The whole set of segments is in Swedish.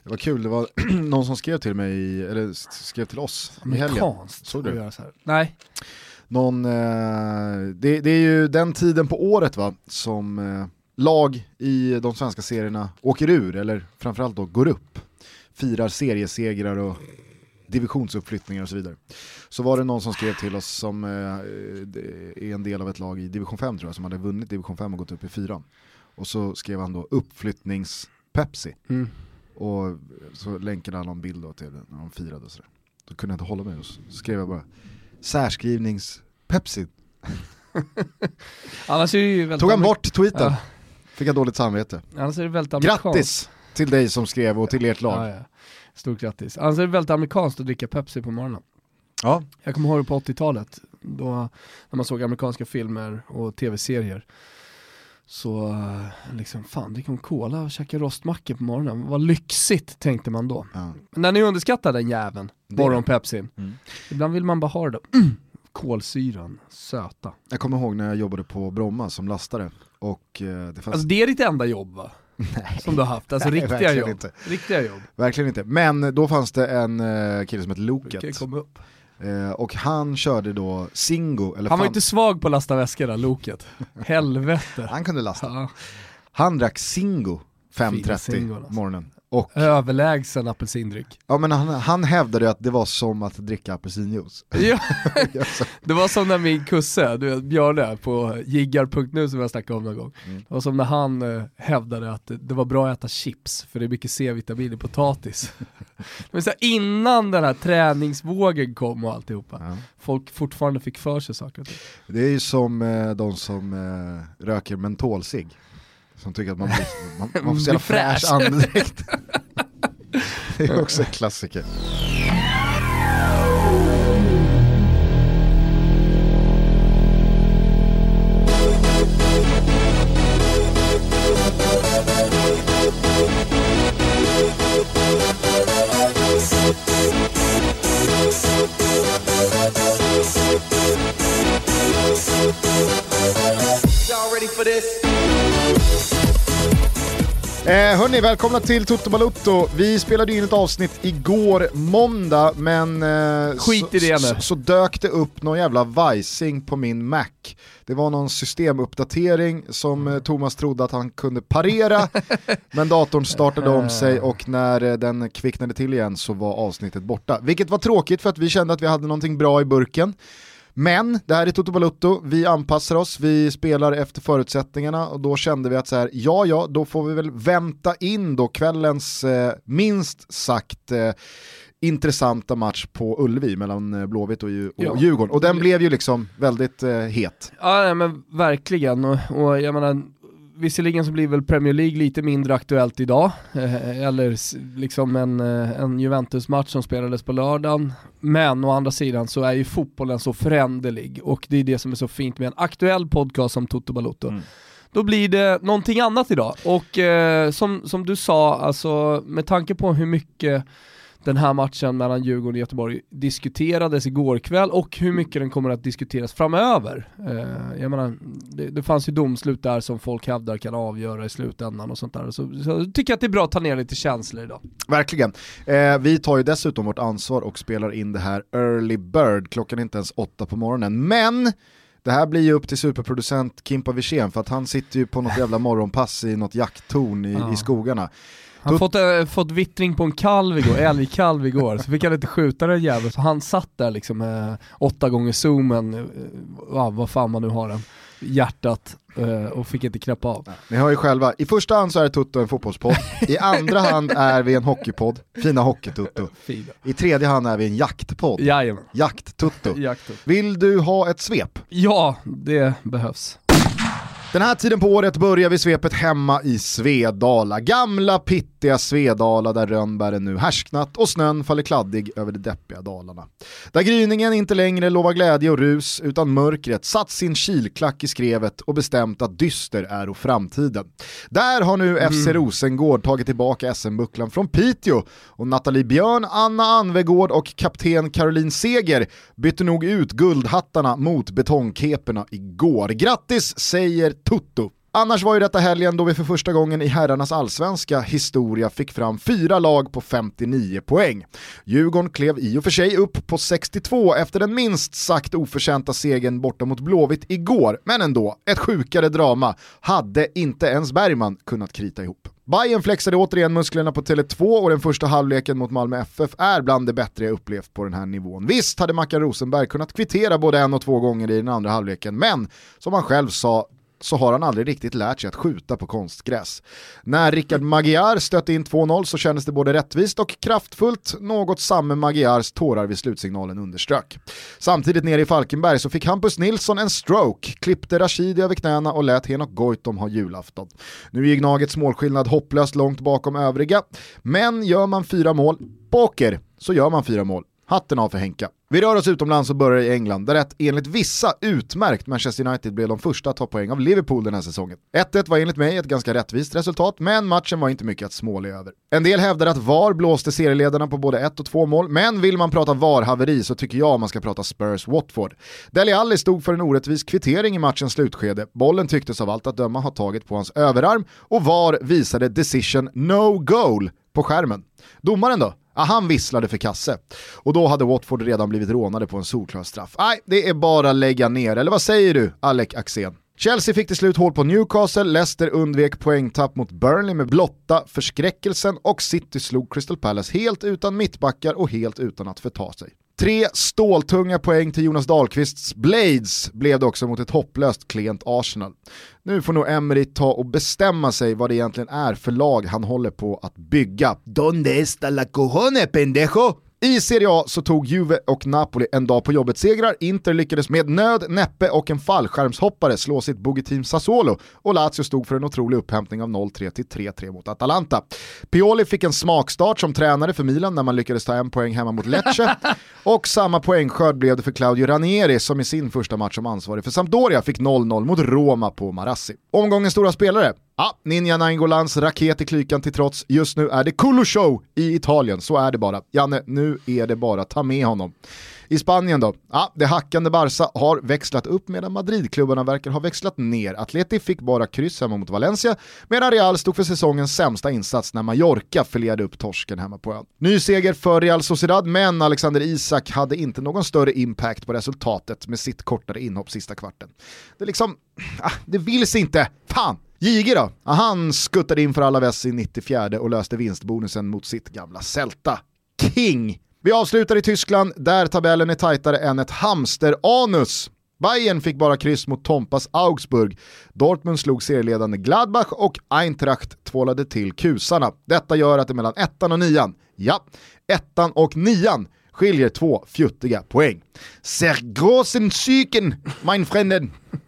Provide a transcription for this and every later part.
Det var kul, det var någon som skrev till mig, eller skrev till oss i helgen. Såg du? Så här. Nej. Det är ju den tiden på året va, som lag i de svenska serierna åker ur, eller framförallt då går upp, firar seriesegrar och divisionsuppflyttningar och så vidare. Så var det någon som skrev till oss som är en del av ett lag i division 5 tror jag, som hade vunnit division 5 och gått upp i 4. Och så skrev han då uppflyttnings-Pepsi. Och så länkade han en bild då till när de firade och sådär. Då kunde jag inte hålla mig och så skrev jag bara särskrivnings-Pepsi. Annars är det ju tog han bort tweeten. Ja. Fick jag dåligt samvete. Annars är det väldigt amerikanskt. Grattis till dig som skrev och till ert lag. Ja. Stort grattis. Annars är det väldigt amerikanskt att dricka Pepsi på morgonen. Ja. Jag kommer ihåg det på 80-talet. Då, när man såg amerikanska filmer och tv-serier. Så liksom, fan, det kom cola och käka rostmackor på morgonen. Vad lyxigt, tänkte man då. Ja. Men när ni underskattar den jäveln, morgon-Pepsin. Ibland vill man bara ha det. Kolsyran, söta. Jag kommer ihåg när jag jobbade på Bromma som lastare. Och, det fanns... Alltså det är ditt enda jobb va? Nej. Som du har haft, alltså riktiga jobb. Inte. Riktiga jobb. Verkligen inte. Men då fanns det en kille som hette Loket. Kom upp. Och han körde då Singo. Eller han var inte svag på att lasta väskorna, Loket. Helvete. Han kunde lasta. Ja. Han drack Singo 5:30 morgonen. Och överlägsen apelsindryck. Ja, men han hävdade att det var som att dricka apelsinjuice. Ja, det var som när min kusse, du vet, Björn på jiggar.nu som jag snackade om någon gång. Det var som när han hävdade att det var bra att äta chips för det är mycket C-vitamin i potatis. Men så här, innan den här träningsvågen kom och alltihopa. Ja. Folk fortfarande fick för sig saker. Det är ju som de som röker mentolcigg. Som tycker att man får se fräsch andedräkt. Det är också en klassiker. Y'all ready for this? Hörni, välkomna till Toto Balotto. Vi spelade in ett avsnitt igår måndag, men skit i det så dök det upp någon jävla vajsing på min Mac. Det var någon systemuppdatering som Thomas trodde att han kunde parera, men datorn startade om sig och när den kvicknade till igen så var avsnittet borta. Vilket var tråkigt för att vi kände att vi hade någonting bra i burken. Men det här är Toto Balotto, vi anpassar oss, vi spelar efter förutsättningarna och då kände vi att så här, ja, då får vi väl vänta in då kvällens minst sagt intressanta match på Ullevi mellan Blåvitt och Djurgården. Och den blev ju liksom väldigt het. Ja, men verkligen. Och jag menar, visserligen så blir väl Premier League lite mindre aktuellt idag. Eller liksom en Juventus-match som spelades på lördagen. Men å andra sidan så är ju fotbollen så föränderlig. Och det är det som är så fint med en aktuell podcast som Toto Balotto. Då blir det någonting annat idag. Och som du sa, alltså, med tanke på hur mycket den här matchen mellan Djurgården och Göteborg diskuterades igår kväll och hur mycket den kommer att diskuteras framöver. Jag menar, det fanns ju domslut där som folk hävdar kan avgöra i slutändan och sånt där. Så jag tycker att det är bra att ta ner lite känslor idag. Verkligen. Vi tar ju dessutom vårt ansvar och spelar in det här early bird. Klockan är inte ens 8 på morgonen. Men det här blir ju upp till superproducent Kimpa Wirsén för att han sitter ju på något jävla morgonpass i något jakttorn i skogarna. Han fått vittring på en kalv igår, älgkalv igår, så fick han inte skjuta den jäveln, så han satt där liksom 8 gånger zoomen, vad fan man nu har den, hjärtat, och fick inte knäppa av. Ni hör ju själva, i första hand så är Tutto en fotbollspodd, i andra hand är vi en hockeypodd, fina hockeytutto. I tredje hand är vi en jaktpodd. Jajamän. Jakttutto. Vill du ha ett svep? Ja, det behövs. Den här tiden på året börjar vi svepet hemma i Svedala. Gamla pittiga Svedala där rönnbären nu härsknat och snön faller kladdig över de deppiga dalarna. Där gryningen inte längre lovar glädje och rus utan mörkret satt sin kilklack i skrevet och bestämt att dyster är och framtiden. Där har nu FC Rosengård tagit tillbaka SM-bucklan från Piteå och Nathalie Björn, Anna Anvegård och kapten Caroline Seger bytte nog ut guldhattarna mot betongkeperna igår. Grattis säger Tutto. Annars var ju detta helgen då vi för första gången i herrarnas allsvenska historia fick fram 4 lag på 59 poäng. Djurgården klev i och för sig upp på 62 efter den minst sagt oförtjänta segern borta mot Blåvitt igår, men ändå, ett sjukare drama hade inte ens Bergman kunnat krita ihop. Bayern flexade återigen musklerna på Tele2 och den första halvleken mot Malmö FF är bland det bättre jag upplevt på den här nivån. Visst hade Mackan Rosenberg kunnat kvittera både 1 och 2 gånger i den andra halvleken, men som han själv sa så har han aldrig riktigt lärt sig att skjuta på konstgräs. När Rickard Magyar stötte in 2-0 så kändes det både rättvist och kraftfullt, något samme Magyars tårar vid slutsignalen underströk. Samtidigt nere i Falkenberg så fick Hampus Nilsson en stroke, klippte Rashidi över knäna och lät Henok Goitom ha julafton. Nu är Gnagets målskillnad hopplöst långt bakom övriga, men gör man 4 mål, poker, så gör man 4 mål. Hatten av för Henka. Vi rör oss utomlands och börjar i England, där enligt vissa utmärkt Manchester United blev de första att ta poäng av Liverpool den här säsongen. 1-1 var enligt mig ett ganska rättvist resultat, men matchen var inte mycket att småla över. En del hävdar att VAR blåste serieledarna på både 1 och 2 mål, men vill man prata VAR-haveri så tycker jag man ska prata Spurs-Watford. Dele Alli stod för en orättvis kvittering i matchens slutskede. Bollen tycktes av allt att döma ha tagit på hans överarm och VAR visade decision no goal på skärmen. Domaren då? Ja, han visslade för kasse. Och då hade Watford redan blivit rånade på en solklar straff. Nej, det är bara lägga ner. Eller vad säger du, Alec Axén? Chelsea fick till slut hål på Newcastle, Leicester undvek poängtapp mot Burnley med blotta förskräckelsen och City slog Crystal Palace helt utan mittbackar och helt utan att förta sig. 3 ståltunga poäng till Jonas Dahlqvists Blades blev det också mot ett hopplöst klent Arsenal. Nu får nog Emery ta och bestämma sig vad det egentligen är för lag han håller på att bygga. Donde está la cojone, pendejo? I Serie A så tog Juve och Napoli en dag på jobbet segrar. Inter lyckades med nöd, näppe och en fallskärmshoppare slå sitt bogeyteam Sassuolo och Lazio stod för en otrolig upphämtning av 0-3 till 3-3 mot Atalanta. Pioli fick en smakstart som tränare för Milan när man lyckades ta 1 poäng hemma mot Lecce och samma poängskörd blev det för Claudio Ranieri som i sin första match som ansvarig för Sampdoria fick 0-0 mot Roma på Marassi. Omgångens stora spelare. Ja, Ninja Naingolans raket i klykan till trots. Just nu är det Kulu Show i Italien, så är det bara. Janne, nu är det bara ta med honom. I Spanien då? Ja, det hackande Barca har växlat upp medan Madridklubbarna verkar ha växlat ner. Atleti fick bara kryss hemma mot Valencia medan Real stod för säsongens sämsta insats när Mallorca förledde upp torsken hemma på ön. Ny seger för Real Sociedad, men Alexander Isak hade inte någon större impact på resultatet med sitt kortare inhopp sista kvarten. Det liksom, det vill sig inte. Fan! Jige då? Han skuttade in för alla väss i 94 och löste vinstbonusen mot sitt gamla Celta. King! Vi avslutar i Tyskland där tabellen är tajtare än ett hamsteranus. Bayern fick bara kryss mot Tompas Augsburg. Dortmund slog serieledande Gladbach och Eintracht tvålade till kusarna. Detta gör att det mellan 1 och 9, ja, 1 och 9 skiljer 2 fjuttiga poäng. Sehr großen Psyken, mein Frenden.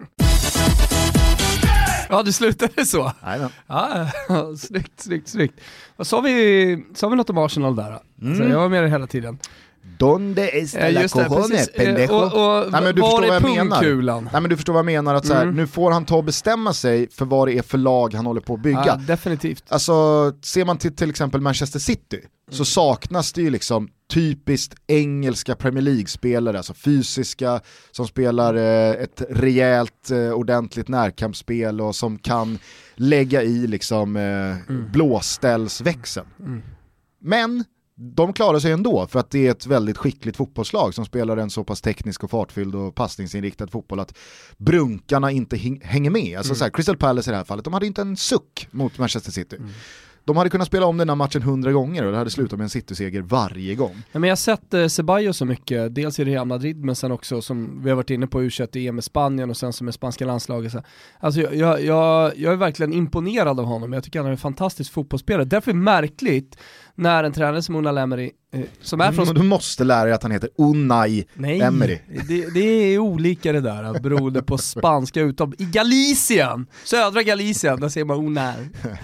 Ja, det slutade så. Ja, snyggt. Vad sa vi något om Arsenal där då? Så jag var med det hela tiden. Donde está la cojone, pendejo? Nej, men du förstår vad jag menar. Nej, men du förstår vad jag menar att så här, nu får han ta och bestämma sig för vad det är för lag han håller på att bygga. Ja, definitivt. Alltså, ser man till exempel Manchester City så saknas det ju liksom typiskt engelska Premier League-spelare, alltså fysiska, som spelar ett rejält, ordentligt närkampsspel och som kan lägga i liksom blåställsväxeln. Men de klarar sig ändå för att det är ett väldigt skickligt fotbollslag som spelar en så pass teknisk och fartfylld och passningsinriktad fotboll att brunkarna inte hänger med. Alltså så här, Crystal Palace i det här fallet, de hade inte en suck mot Manchester City. De hade kunnat spela om den här matchen 100 gånger och det hade slutat med en City-seger varje gång. Ja, men jag har sett Ceballos så mycket, dels i Real Madrid men sen också som vi har varit inne på U21 EM med Spanien och sen som med spanska landslaget. Alltså jag är verkligen imponerad av honom. Jag tycker han är en fantastisk fotbollsspelare. Därför är det märkligt när en tränare som Unai Emery som är från... Du måste lära dig att han heter Unai Emery. Det är olika det där, beroende på spanska utav. I Galicien, södra Galicien, där ser man Unai.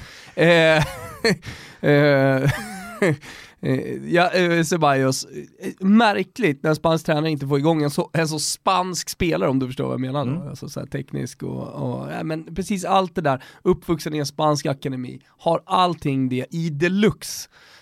Ceballos, märkligt när en spansk tränare inte får igång en så spansk spelare, om du förstår vad jag menar. Alltså så här teknisk och men precis allt det där, uppvuxen i en spansk akademi, har allting det i deluxe.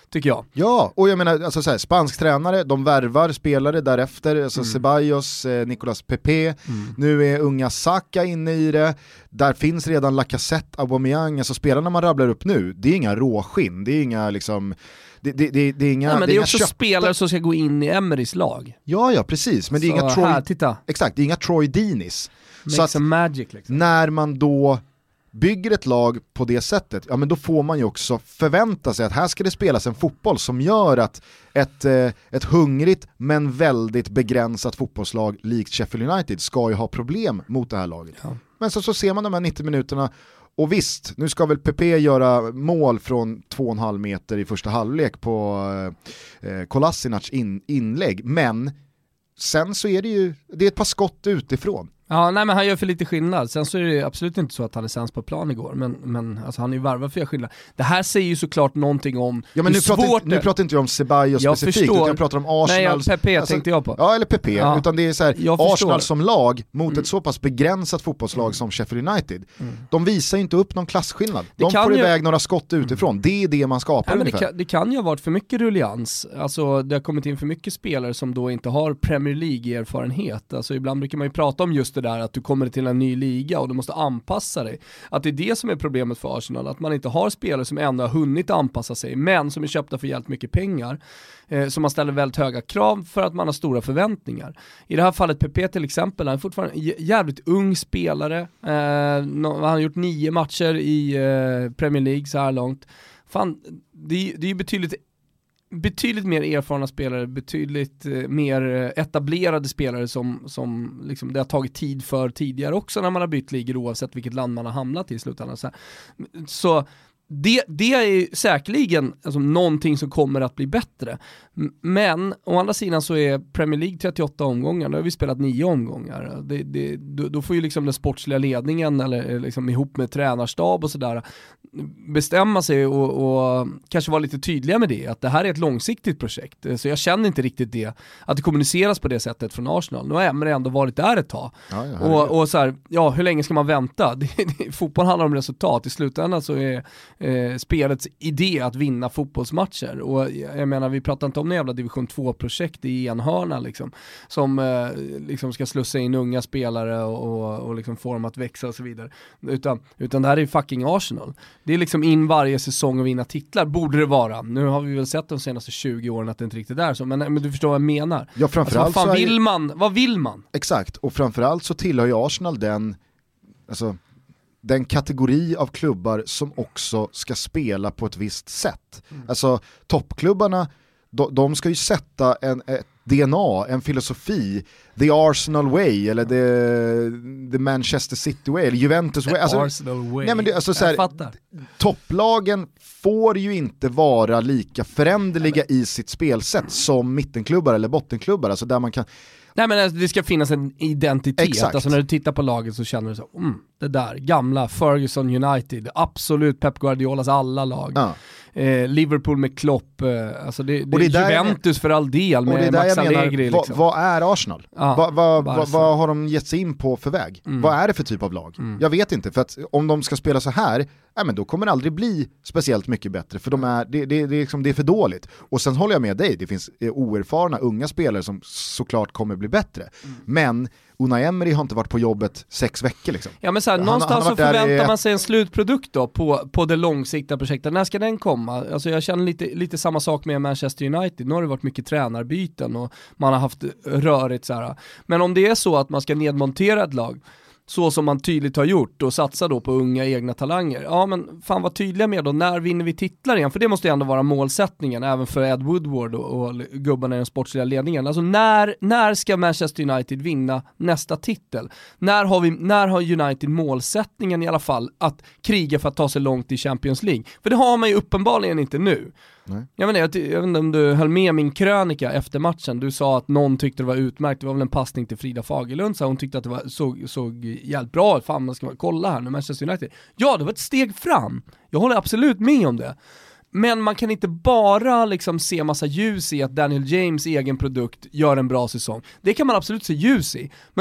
tycker jag. Ja, och jag menar, alltså så här, spansk tränare, de värvar spelare därefter, alltså Ceballos, Nicolas Pepe, nu är unga Saka inne i det, där finns redan Lacazette, Aubameyang, alltså spelarna man rabblar upp nu, det är inga råskinn, det är inga liksom... Det är inga, nej, men det är också köpta spelare som ska gå in i Emerys lag. Ja, precis, men det är inga Troy... Här, titta. Exakt, det är inga Troy Deeneys. Så att magic, liksom. När man då bygger ett lag på det sättet, ja men då får man ju också förvänta sig att här ska det spelas en fotboll som gör att ett hungrigt men väldigt begränsat fotbollslag likt Sheffield United ska ju ha problem mot det här laget. Ja. Men så ser man de här 90 minuterna. Och visst, nu ska väl Pepe göra mål från 2,5 meter i första halvlek på Kolasinac inlägg, men sen så är det är ett par skott utifrån. Ja, nej, men han gör för lite skillnad. Sen så är det absolut inte så att han är sämst på plan igår, men alltså, han är ju varvad för att göra skillnad. Det här säger ju såklart någonting om nu pratar inte jag om Ceballos specifikt, utan jag pratar om Arsenal. Nej, Pepe tänkte jag på. Ja, eller Pepe, utan det är så här, Arsenal som lag mot ett så pass begränsat fotbollslag som Sheffield United. De visar ju inte upp någon klasskillnad. De får iväg några skott utifrån. Det är det man skapar ungefär. Det kan ju ha varit för mycket rullians. Alltså, det har kommit in för mycket spelare som då inte har Premier League-erfarenhet. Alltså, ibland brukar man ju prata om just det där att du kommer till en ny liga och du måste anpassa dig. Att det är det som är problemet för Arsenal, att man inte har spelare som ändå har hunnit anpassa sig, men som är köpta för jävligt mycket pengar, så man ställer väldigt höga krav för att man har stora förväntningar. I det här fallet Pepe till exempel, han är fortfarande en jävligt ung spelare. Han har gjort 9 matcher i Premier League så här långt. Fan, det är ju betydligt mer erfarna spelare, betydligt mer etablerade spelare som liksom det har tagit tid för tidigare också när man har bytt ligor oavsett vilket land man har hamnat i slutändan. Så det är säkerligen alltså, någonting som kommer att bli bättre. Men å andra sidan så är Premier League 38 omgångar, då har vi spelat 9 omgångar. Då får ju liksom den sportsliga ledningen eller liksom ihop med tränarstab och sådär bestämma sig och kanske vara lite tydliga med det, att det här är ett långsiktigt projekt. Så jag känner inte riktigt det, att det kommuniceras på det sättet från Arsenal. Nu har Emery ändå varit där ett tag. Och så här, ja, hur länge ska man vänta? Fotboll handlar om resultat. I slutändan så är spelets idé att vinna fotbollsmatcher. Och jag menar, vi pratar inte om en jävla division 2-projekt i enhörna liksom, som liksom ska slussa in unga spelare och liksom få dem att växa och så vidare. Utan det här är fucking Arsenal. Det är liksom in varje säsong och vinna titlar, borde det vara. Nu har vi väl sett de senaste 20 åren att det inte riktigt är så, men du förstår vad jag menar. Ja, framförallt alltså, vad vill man? Exakt, och framförallt så tillhör ju Arsenal den kategori av klubbar som också ska spela på ett visst sätt. Alltså toppklubbarna, de ska ju sätta ett DNA, en filosofi, the Arsenal way eller the Manchester City way eller Juventus way. Alltså, Arsenal way. Nej, men det, alltså, så här, topplagen får ju inte vara lika föränderliga i sitt spelsätt som mittenklubbar eller bottenklubbar, alltså där man kan. Nej, men det ska finnas en identitet. Exakt. Alltså när du tittar på laget så känner du så, det där gamla Ferguson United, absolut Pep Guardiolas alla lag. Ja. Liverpool med Klopp, alltså det är Juventus för all del med Max Allegri. Liksom. Vad är Arsenal? Vad har de gett sig in på för väg? Vad är det för typ av lag? Jag vet inte, för att om de ska spela så här, men då kommer det aldrig bli speciellt mycket bättre, för det är för dåligt. Och sen håller jag med dig, det finns oerfarna unga spelare som såklart kommer bli bättre. Men Unai Emery har inte varit på jobbet 6 veckor liksom. Ja, men så här, någonstans så förväntar man sig en slutprodukt då på det långsiktiga projektet. När ska den komma? Alltså jag känner lite samma sak med Manchester United. Nu har det varit mycket tränarbyten och man har haft rörigt så här. Men om det är så att man ska nedmontera ett lag så som man tydligt har gjort och satsa då på unga egna talanger. Ja, men fan vad tydliga med då, när vinner vi titlar igen? För det måste ju ändå vara målsättningen även för Ed Woodward och gubbarna i den sportsliga ledningen. Alltså när ska Manchester United vinna nästa titel? När har United målsättningen i alla fall att kriga för att ta sig långt i Champions League? För det har man ju uppenbarligen inte nu. Nej. Jag vet inte om du höll med min krönika efter matchen. Du sa att någon tyckte det var utmärkt. Det var väl en passning till Frida Fagerlund, så hon tyckte att det såg jävligt bra. Fan, man ska kolla här nu, Manchester United. Ja, det var ett steg fram. Jag håller absolut med om det. Men man kan inte bara liksom se massa ljus i att Daniel James egen produkt gör en bra säsong. Det kan man absolut se ljus i. Men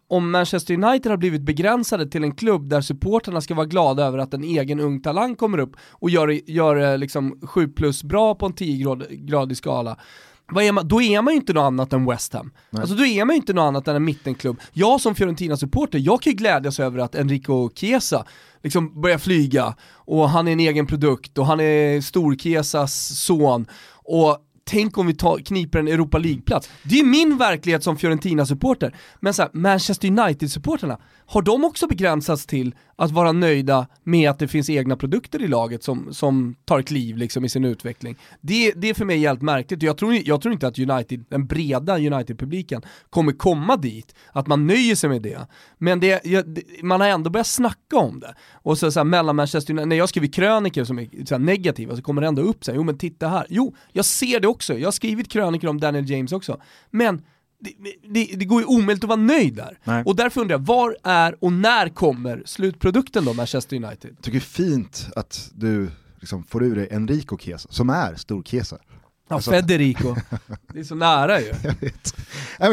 om Manchester United har blivit begränsade till en klubb där supporterna ska vara glada över att en egen ung talang kommer upp och gör liksom 7+ bra på en 10-gradig skala, då är man ju inte något annat än West Ham. Alltså då är man ju inte något annat än en mittenklubb. Jag som Fiorentina-supporter, jag kan ju glädjas över att Enrico Chiesa liksom börjar flyga och han är en egen produkt och han är Stor-Chiesas son och tänk om vi kniper en Europa League-plats. Det är min verklighet som Fiorentina-supporter. Men så här, Manchester United-supporterna, har de också begränsats till att vara nöjda med att det finns egna produkter i laget som tar ett liv liksom i sin utveckling? Det är för mig helt märkligt. Jag tror inte att den breda United-publiken kommer komma dit, att man nöjer sig med det. Men man har ändå börjat snacka om det. Och så här, mellan Manchester United, när jag skriver kröniker som är så här negativa, så kommer det ändå upp sig. Jo men titta här. Jo, jag ser det också. Jag har skrivit kröniker om Daniel James också. Men det går ju omöjligt att vara nöjd där. Nej. Och därför undrar jag, var är och när kommer slutprodukten då, Manchester United? Jag tycker det är fint att du liksom får ur dig Enrico Chiesa, som är stor Chiesa. Ja, alltså, Federico. Det är så nära ju. Jag vet. Nej, men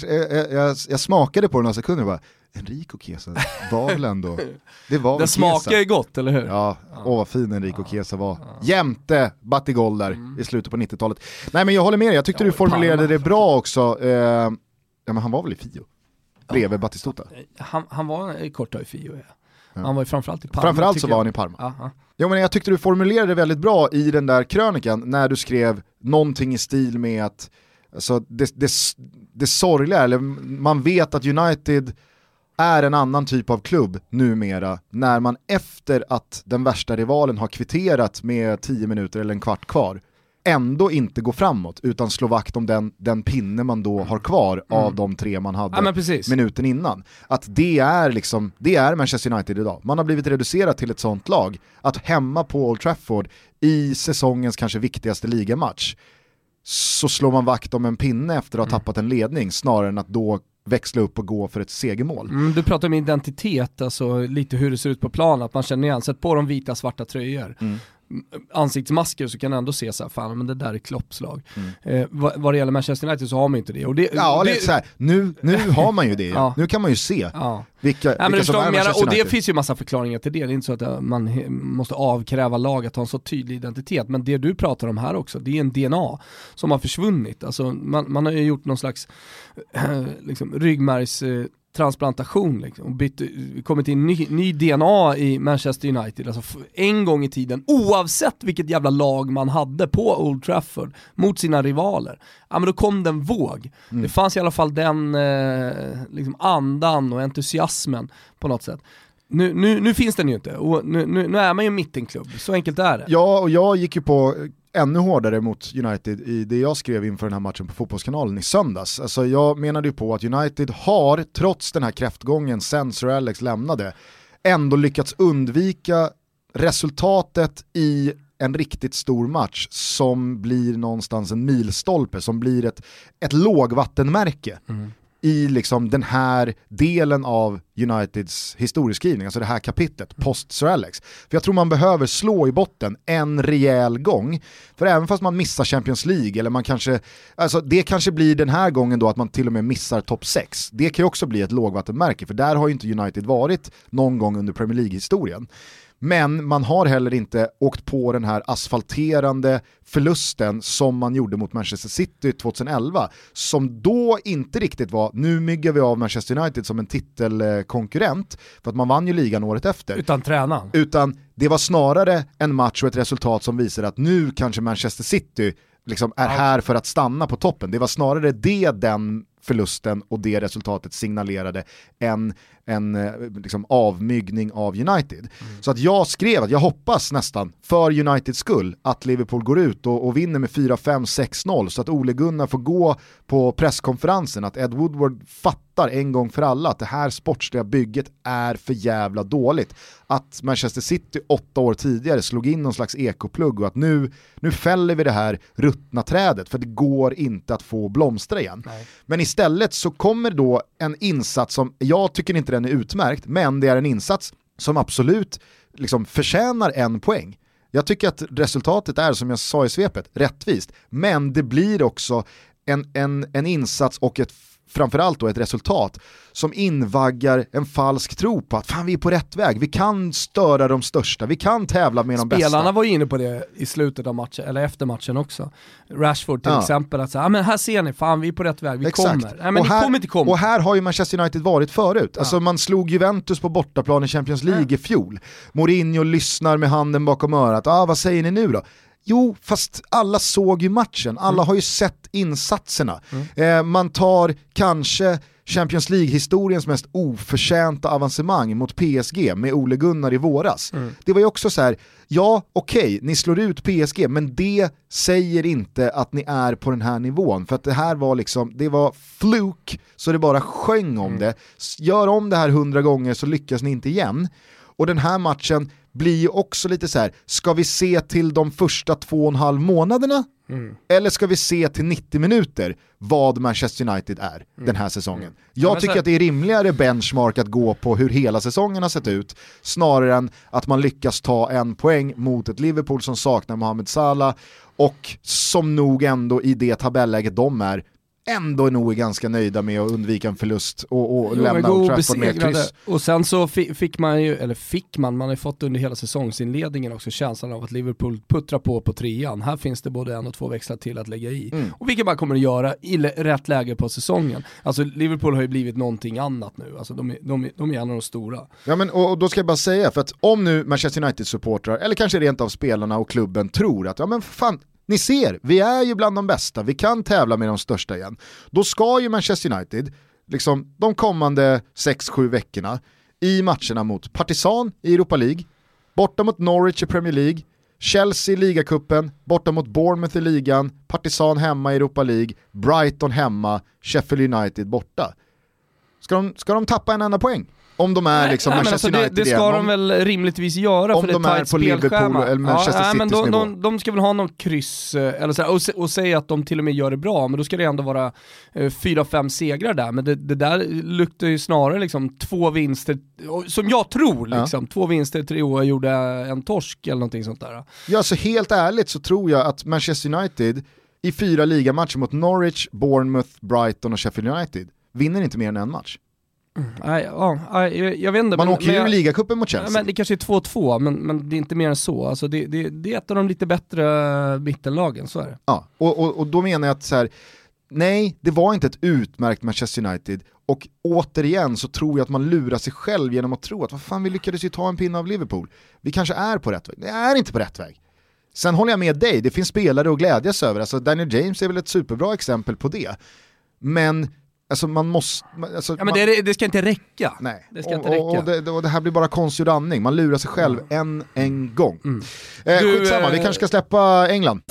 jag smakade på några sekunder och bara, Enrico Chiesa var väl ändå... Det smakar ju gott, eller hur? Ja, vad fin Enrico Chiesa var. Jämte Battigol där i slutet på 90-talet. Nej, men jag håller med dig. Jag tyckte du formulerade det bra också. Men han var väl i Fio? Bredvid Batistuta. Han var kort i Fio, ja. Han var ju framförallt i Parma. Framförallt så var han i Parma. Jo, men jag tyckte du formulerade det väldigt bra i den där krönikan när du skrev någonting i stil med att alltså, det sorgliga, eller man vet att United är en annan typ av klubb numera när man efter att den värsta rivalen har kvitterat med 10 minuter eller en kvart kvar ändå inte går framåt utan slår vakt om den pinne man då har kvar av de 3 man hade minuten innan. Att det är Manchester United idag. Man har blivit reducerat till ett sånt lag att hemma på Old Trafford i säsongens kanske viktigaste ligamatch så slår man vakt om en pinne efter att ha tappat en ledning snarare än att då växla upp och gå för ett segermål. Du pratar om identitet, alltså lite hur det ser ut på plan, att man känner igen, sätt på de vita svarta tröjor. Ansiktsmasker så kan man ändå se så här, fan men det där är kloppslag. Vad det gäller Manchester United så har man inte det. Och så här, nu har man ju det. Ja. Nu kan man ju se vilka som är Manchester United. Och det finns ju massa förklaringar till det. Det är inte så att man måste avkräva laget att ha en så tydlig identitet. Men det du pratar om här också, det är en DNA som har försvunnit. Alltså, man har ju gjort någon slags liksom, ryggmärgs transplantation liksom, och kommit in ny DNA i Manchester United, alltså en gång i tiden, oavsett vilket jävla lag man hade på Old Trafford mot sina rivaler, ja men då kom den våg. Det fanns i alla fall den liksom andan och entusiasmen på något sätt. Nu finns den ju inte, och nu är man ju en mittenklubb, så enkelt är det. Ja, och jag gick ju på ännu hårdare mot United i det jag skrev inför den här matchen på Fotbollskanalen i söndags. Alltså jag menade ju på att United har, trots den här kräftgången sen Sir Alex lämnade, ändå lyckats undvika resultatet i en riktigt stor match som blir någonstans en milstolpe, som blir ett lågvattenmärke i liksom den här delen av Uniteds historieskrivning, alltså det här kapitlet post Sir Alex. För jag tror man behöver slå i botten en rejäl gång, för även fast man missar Champions League, eller man kanske, alltså det kanske blir den här gången då att man till och med missar topp 6, det kan ju också bli ett lågvattenmärke, för där har ju inte United varit någon gång under Premier League-historien. Men man har heller inte åkt på den här asfalterande förlusten som man gjorde mot Manchester City 2011, som då inte riktigt var, nu myggar vi av Manchester United som en titelkonkurrent, för att man vann ju ligan året efter. Utan tränaren. Utan det var snarare en match och ett resultat som visar att nu kanske Manchester City liksom är här för att stanna på toppen. Det var snarare den förlusten och det resultatet signalerade en liksom avmygning av United. Så att jag skrev att jag hoppas nästan för Uniteds skull att Liverpool går ut och vinner med 4-5-6-0, så att Ole Gunnar får gå på presskonferensen, att Ed Woodward fattar en gång för alla att det här sportsliga bygget är för jävla dåligt. Att Manchester City 8 år tidigare slog in någon slags ekoplugg och att nu fäller vi det här ruttna trädet, för det går inte att få blomstra igen. Nej. Men istället så kommer då en insats som, jag tycker inte den är utmärkt, men det är en insats som absolut liksom förtjänar en poäng. Jag tycker att resultatet är, som jag sa i svepet, rättvist, men det blir också en insats och ett framförallt då ett resultat som invaggar en falsk tro på att fan, vi är på rätt väg, vi kan störa de största, vi kan tävla med de bästa. Spelarna var ju inne på det i slutet av matchen, eller efter matchen också. Rashford till exempel, att säga, men här ser ni, fan vi är på rätt väg, vi kommer. Nej, men och, här, kommer inte komma. Och här har ju Manchester United varit förut. Alltså man slog Juventus på bortaplan i Champions League i fjol. Mourinho lyssnar med handen bakom örat. Vad säger ni nu då? Jo, fast alla såg ju matchen, alla har ju sett insatserna. Man tar kanske Champions League-historiens mest oförtjänta avancemang mot PSG med Ole Gunnar i våras. Det var ju också så här, ja okej, ni slår ut PSG, men det säger inte att ni är på den här nivån, för att det här var liksom, det var fluke, så det bara sjöng om det. Gör om det här 100 gånger så lyckas ni inte igen. Och den här matchen blir ju också lite så här, ska vi se till de första 2,5 månaderna? Eller ska vi se till 90 minuter vad Manchester United är den här säsongen? Jag tycker att det är rimligare benchmark att gå på hur hela säsongen har sett ut, snarare än att man lyckas ta en poäng mot ett Liverpool som saknar Mohamed Salah och som nog ändå i det tabelläget de är ändå nog är ganska nöjda med att undvika en förlust och lämna Old Trafford med kryss. Och sen så fick man har fått under hela säsongsinledningen också känslan av att Liverpool puttrar på 3:an. Här finns det både 1 och 2 växlar till att lägga i. Och vilket man kommer att göra i rätt läge på säsongen. Alltså Liverpool har ju blivit någonting annat nu. Alltså de är en av de stora. Ja, men och då ska jag bara säga, för att om nu Manchester United-supportrar eller kanske rent av spelarna och klubben tror att ja men fan, ni ser, vi är ju bland de bästa, vi kan tävla med de största igen. Då ska ju Manchester United, liksom de kommande 6-7 veckorna, i matcherna mot Partizan i Europa League, borta mot Norwich i Premier League, Chelsea i ligacupen, borta mot Bournemouth i ligan, Partizan hemma i Europa League, Brighton hemma, Sheffield United borta. Ska de tappa en enda poäng? Om de är liksom Manchester United det ska de väl rimligtvis göra, för det är tajt spelschema. Eller Manchester Citys nivå. De ska väl ha någon kryss eller så här, och säga att de till och med gör det bra, men då ska det ändå vara 4-5 segrar där. Men det där luktar ju snarare liksom 2 vinster, som jag tror liksom, 2 vinster, 3 år gjorde en torsk eller någonting sånt där. Ja, så helt ärligt så tror jag att Manchester United i 4 ligamatcher mot Norwich, Bournemouth, Brighton och Sheffield United vinner inte mer än en match. Jag vet inte, man åker ju i ligacupen mot Chelsea. Men det kanske är 2-2, men det är inte mer än så. Alltså det är ett av de lite bättre mittenlagen, så är det. Ja, och då menar jag att så här, nej, det var inte ett utmärkt Manchester United, och återigen så tror jag att man lurar sig själv genom att tro att vad fan, vi lyckades ju ta en pinne av Liverpool. Vi kanske är på rätt väg. Det är inte på rätt väg. Sen håller jag med dig, det finns spelare att glädjas över. Alltså Daniel James är väl ett superbra exempel på det. Men alltså man måste... Alltså, ja, men det ska inte räcka. Nej. Det ska inte räcka. Och det här blir bara konstgjord andning. Man lurar sig själv en gång. Skitsamma, vi kanske ska släppa England.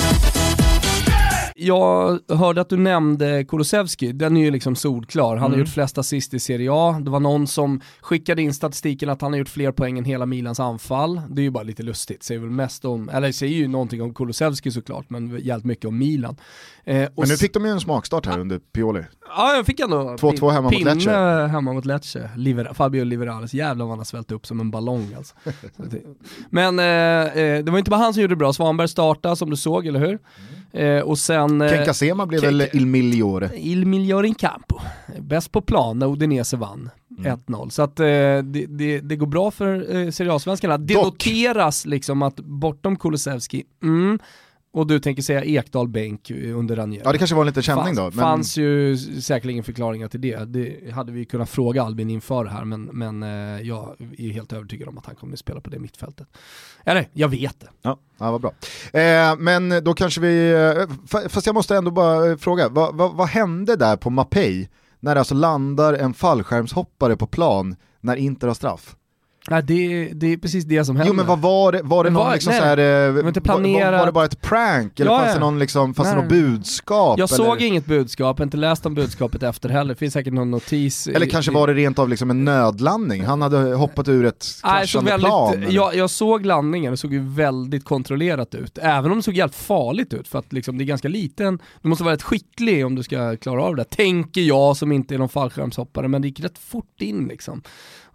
Jag hörde att du nämnde Kulusevski, den är ju liksom solklar. Han har gjort flest assist i Serie A. Det var någon som skickade in statistiken att han har gjort fler poäng än hela Milans anfall. Det är ju bara lite lustigt. Säger väl mest om, eller säger ju någonting om Kulusevski såklart, men jävligt mycket om Milan. Men nu fick de ju en smakstart här under Pioli. Ja, jag fick ändå 2-2 hemma mot Lecce. Hemma mot Lecce. Fabio Liverales, jävlar vad han har svällt upp som en ballong alltså. Men det var inte bara han som gjorde det bra. Svanberg startade som du såg, eller hur? Och sen Ken Casema blev väl Il Migliore in campo. Bäst på plan när Udinese vann 1-0. Så att det går bra för Serie A-svenskarna. Det noteras liksom att bortom Kulusevski och du tänker säga Ekdal bänk under Ranieri. Ja, det kanske var en liten känning då. Men fanns ju säkerligen förklaringar till det. Det hade vi kunnat fråga Albin inför det här, men jag är helt övertygad om att han kommer att spela på det mittfältet. Eller, jag vet det. Ja, vad bra. Men då kanske vi... Fast jag måste ändå bara fråga, vad hände där på Mapei när det alltså landar en fallskärmshoppare på plan när Inter har straff? Ja, det är precis det som hände. Jo, men vad var det? Var det någon liksom så här, var det bara ett prank? Eller fanns det någon liksom, fanns det något budskap? Jag såg inget budskap, inte läst om budskapet efter heller. Det finns säkert någon notis. Eller kanske var det rent av liksom en nödlandning? Han hade hoppat ur ett kraschande plan. Jag såg landningen, det såg ju väldigt kontrollerat ut. Även om det såg helt farligt ut, för att liksom, det är ganska liten. Du måste vara rätt skicklig om du ska klara av det. Tänker jag, som inte är någon fallskärmshoppare, men det gick rätt fort in liksom.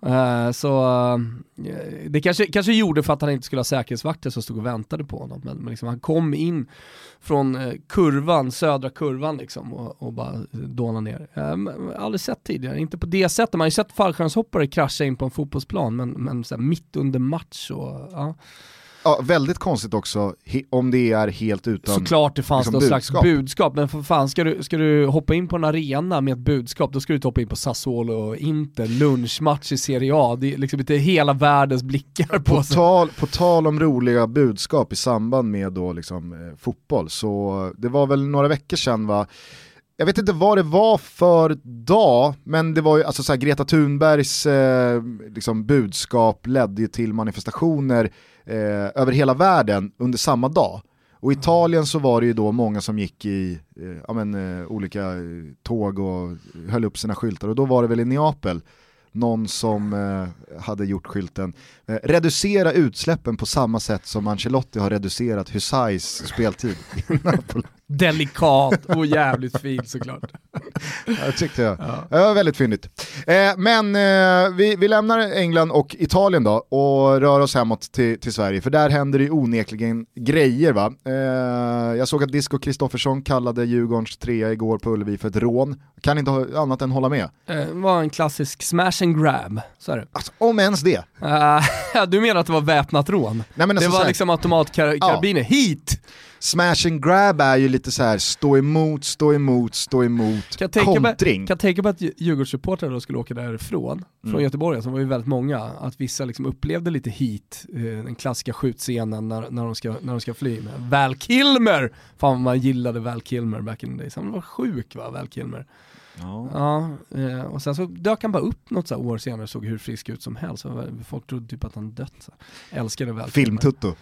Det kanske gjorde för att han inte skulle ha säkerhetsvakter som stod och väntade på honom. Men liksom, han kom in från södra kurvan liksom, och bara dånade ner. Aldrig sett tidigare, inte på det sättet. Man har ju sett fallskärmshoppare krascha in på en fotbollsplan, men så här, mitt under match. Ja, väldigt konstigt också om det är helt utan. Såklart det fanns något slags budskap, men för fan, ska du hoppa in på en arena med ett budskap, då ska du inte hoppa in på Sassuolo och Inter, lunchmatch i Serie A. Det är liksom inte hela världens blickar på sig. På tal om roliga budskap i samband med då liksom, fotboll, så det var väl några veckor sedan, va? Jag vet inte vad det var för dag, men det var ju alltså så här, Greta Thunbergs liksom budskap ledde ju till manifestationer över hela världen under samma dag. Och i Italien så var det ju då många som gick i olika tåg och höll upp sina skyltar. Och då var det väl i Neapel någon som hade gjort skylten reducera utsläppen på samma sätt som Ancelotti har reducerat Hysajs speltid i Napoli. Delikat och jävligt fint såklart. Jag tyckte jag. Ja. Det var väldigt fyndigt. Men vi lämnar England och Italien då och rör oss hemåt till Sverige, för där händer det onekligen grejer, va? Jag såg att Disco Kristoffersson kallade Djurgårdens 3 igår på Ullevi för ett rån. Kan inte ha annat än hålla med. Det var en klassisk smash and grab, så är det. Alltså, om ens det. Du menar att det var väpnat rån? Nej, men det var liksom automatkarbiner. Hit! Smash and grab är ju lite så här stå emot, kontring. Kan tänka på att Djurgårdssupportrar då skulle åka därifrån, från Göteborg, som var ju väldigt många, att vissa liksom upplevde lite hit, den klassiska skjutscenen när de ska fly med Val Kilmer. Fan, man gillade Val Kilmer back in the days. Han var sjuk, va, Val Kilmer. Ja, och sen så dök han bara upp något så här år senare och såg hur frisk ut som helst. Folk trodde typ att han dött. Så. Älskade Val Filmtutto.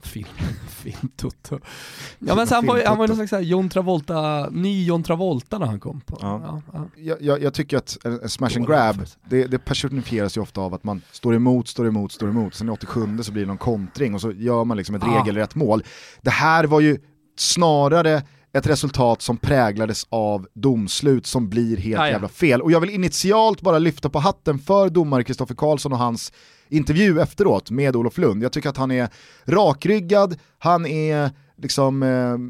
Filmtutto. Ja, men han var ju någon slags här ny John Travolta när han kom på. Ja. Jag tycker att en smash and grab, det personifieras ju ofta av att man står emot. Sen i 87 så blir det någon kontring och så gör man liksom ett regelrätt mål. Det här var ju snarare ett resultat som präglades av domslut som blir helt jävla fel. Och jag vill initialt bara lyfta på hatten för domare Kristoffer Karlsson och hans intervju efteråt med Olof Lund. Jag tycker att han är rakryggad, han är liksom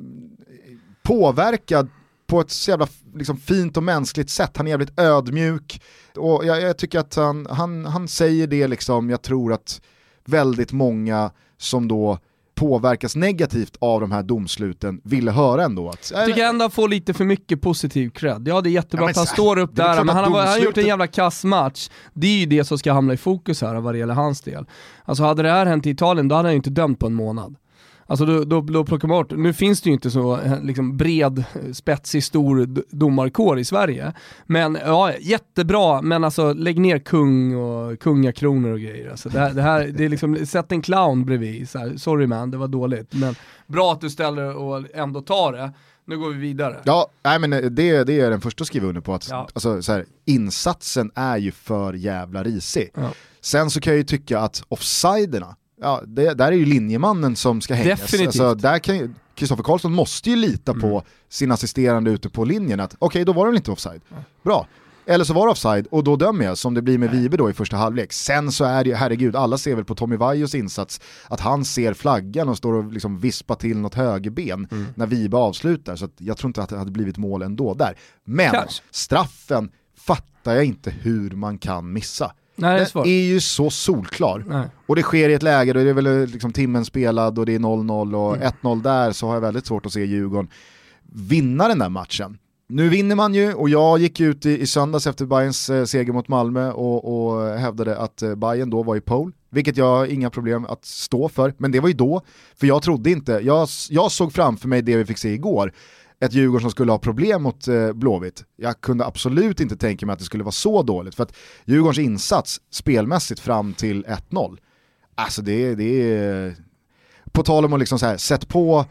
påverkad på ett så jävla liksom fint och mänskligt sätt. Han är jävligt ödmjuk och jag tycker att han säger det liksom, jag tror att väldigt många som då påverkas negativt av de här domsluten ville höra ändå att... Jag tycker ändå få lite för mycket positiv cred. Ja, det är jättebra att han står upp där, men han har gjort en jävla kassmatch. Det är ju det som ska hamna i fokus här vad det gäller hans del. Alltså hade det här hänt i Italien, då hade han ju inte dömt på en månad. Alltså då plockar man bort. Nu finns det ju inte så liksom bred, spetsig, stor domarkår i Sverige. Men ja, jättebra. Men alltså lägg ner kung och kungakronor och grejer. Alltså, det är liksom, sätt en clown bredvid. Så här, sorry man, det var dåligt. Men bra att du ställer och ändå tar det. Nu går vi vidare. Ja, nej, men det är den första att skriva under på. Att, alltså, så här, insatsen är ju för jävla risig. Ja. Sen så kan jag ju tycka att offsiderna, där är ju linjemannen som ska hängas. Definitivt. Alltså, där kan ju Kristoffer Karlsson måste ju lita på sin assisterande ute på linjen att okej, då var det inte offside. Bra. Eller så var det offside och då dömer jag, som det blir med Vibe då i första halvlek. Sen så är det, herregud, alla ser väl på Tommy Vaios insats att han ser flaggan och står och liksom vispar till något högerben när Vibe avslutar. Så att jag tror inte att det hade blivit mål ändå där. Men straffen fattar jag inte hur man kan missa. Nej, det är ju så solklar. Nej. Och det sker i ett läge då det är väl liksom timmen spelad och det är 0-0 och 1-0 där, så har jag väldigt svårt att se Djurgården vinna den där matchen. Nu vinner man ju, och jag gick ut i söndags efter Bayerns seger mot Malmö och hävdade att Bayern då var i pole, vilket jag har inga problem att stå för, men det var ju då, för jag trodde inte, jag såg framför mig det vi fick se igår, ett Djurgården som skulle ha problem mot Blåvitt. Jag kunde absolut inte tänka mig att det skulle vara så dåligt, för att Djurgårdens insats spelmässigt fram till 1-0, alltså det är på tal om att liksom så här, sätt på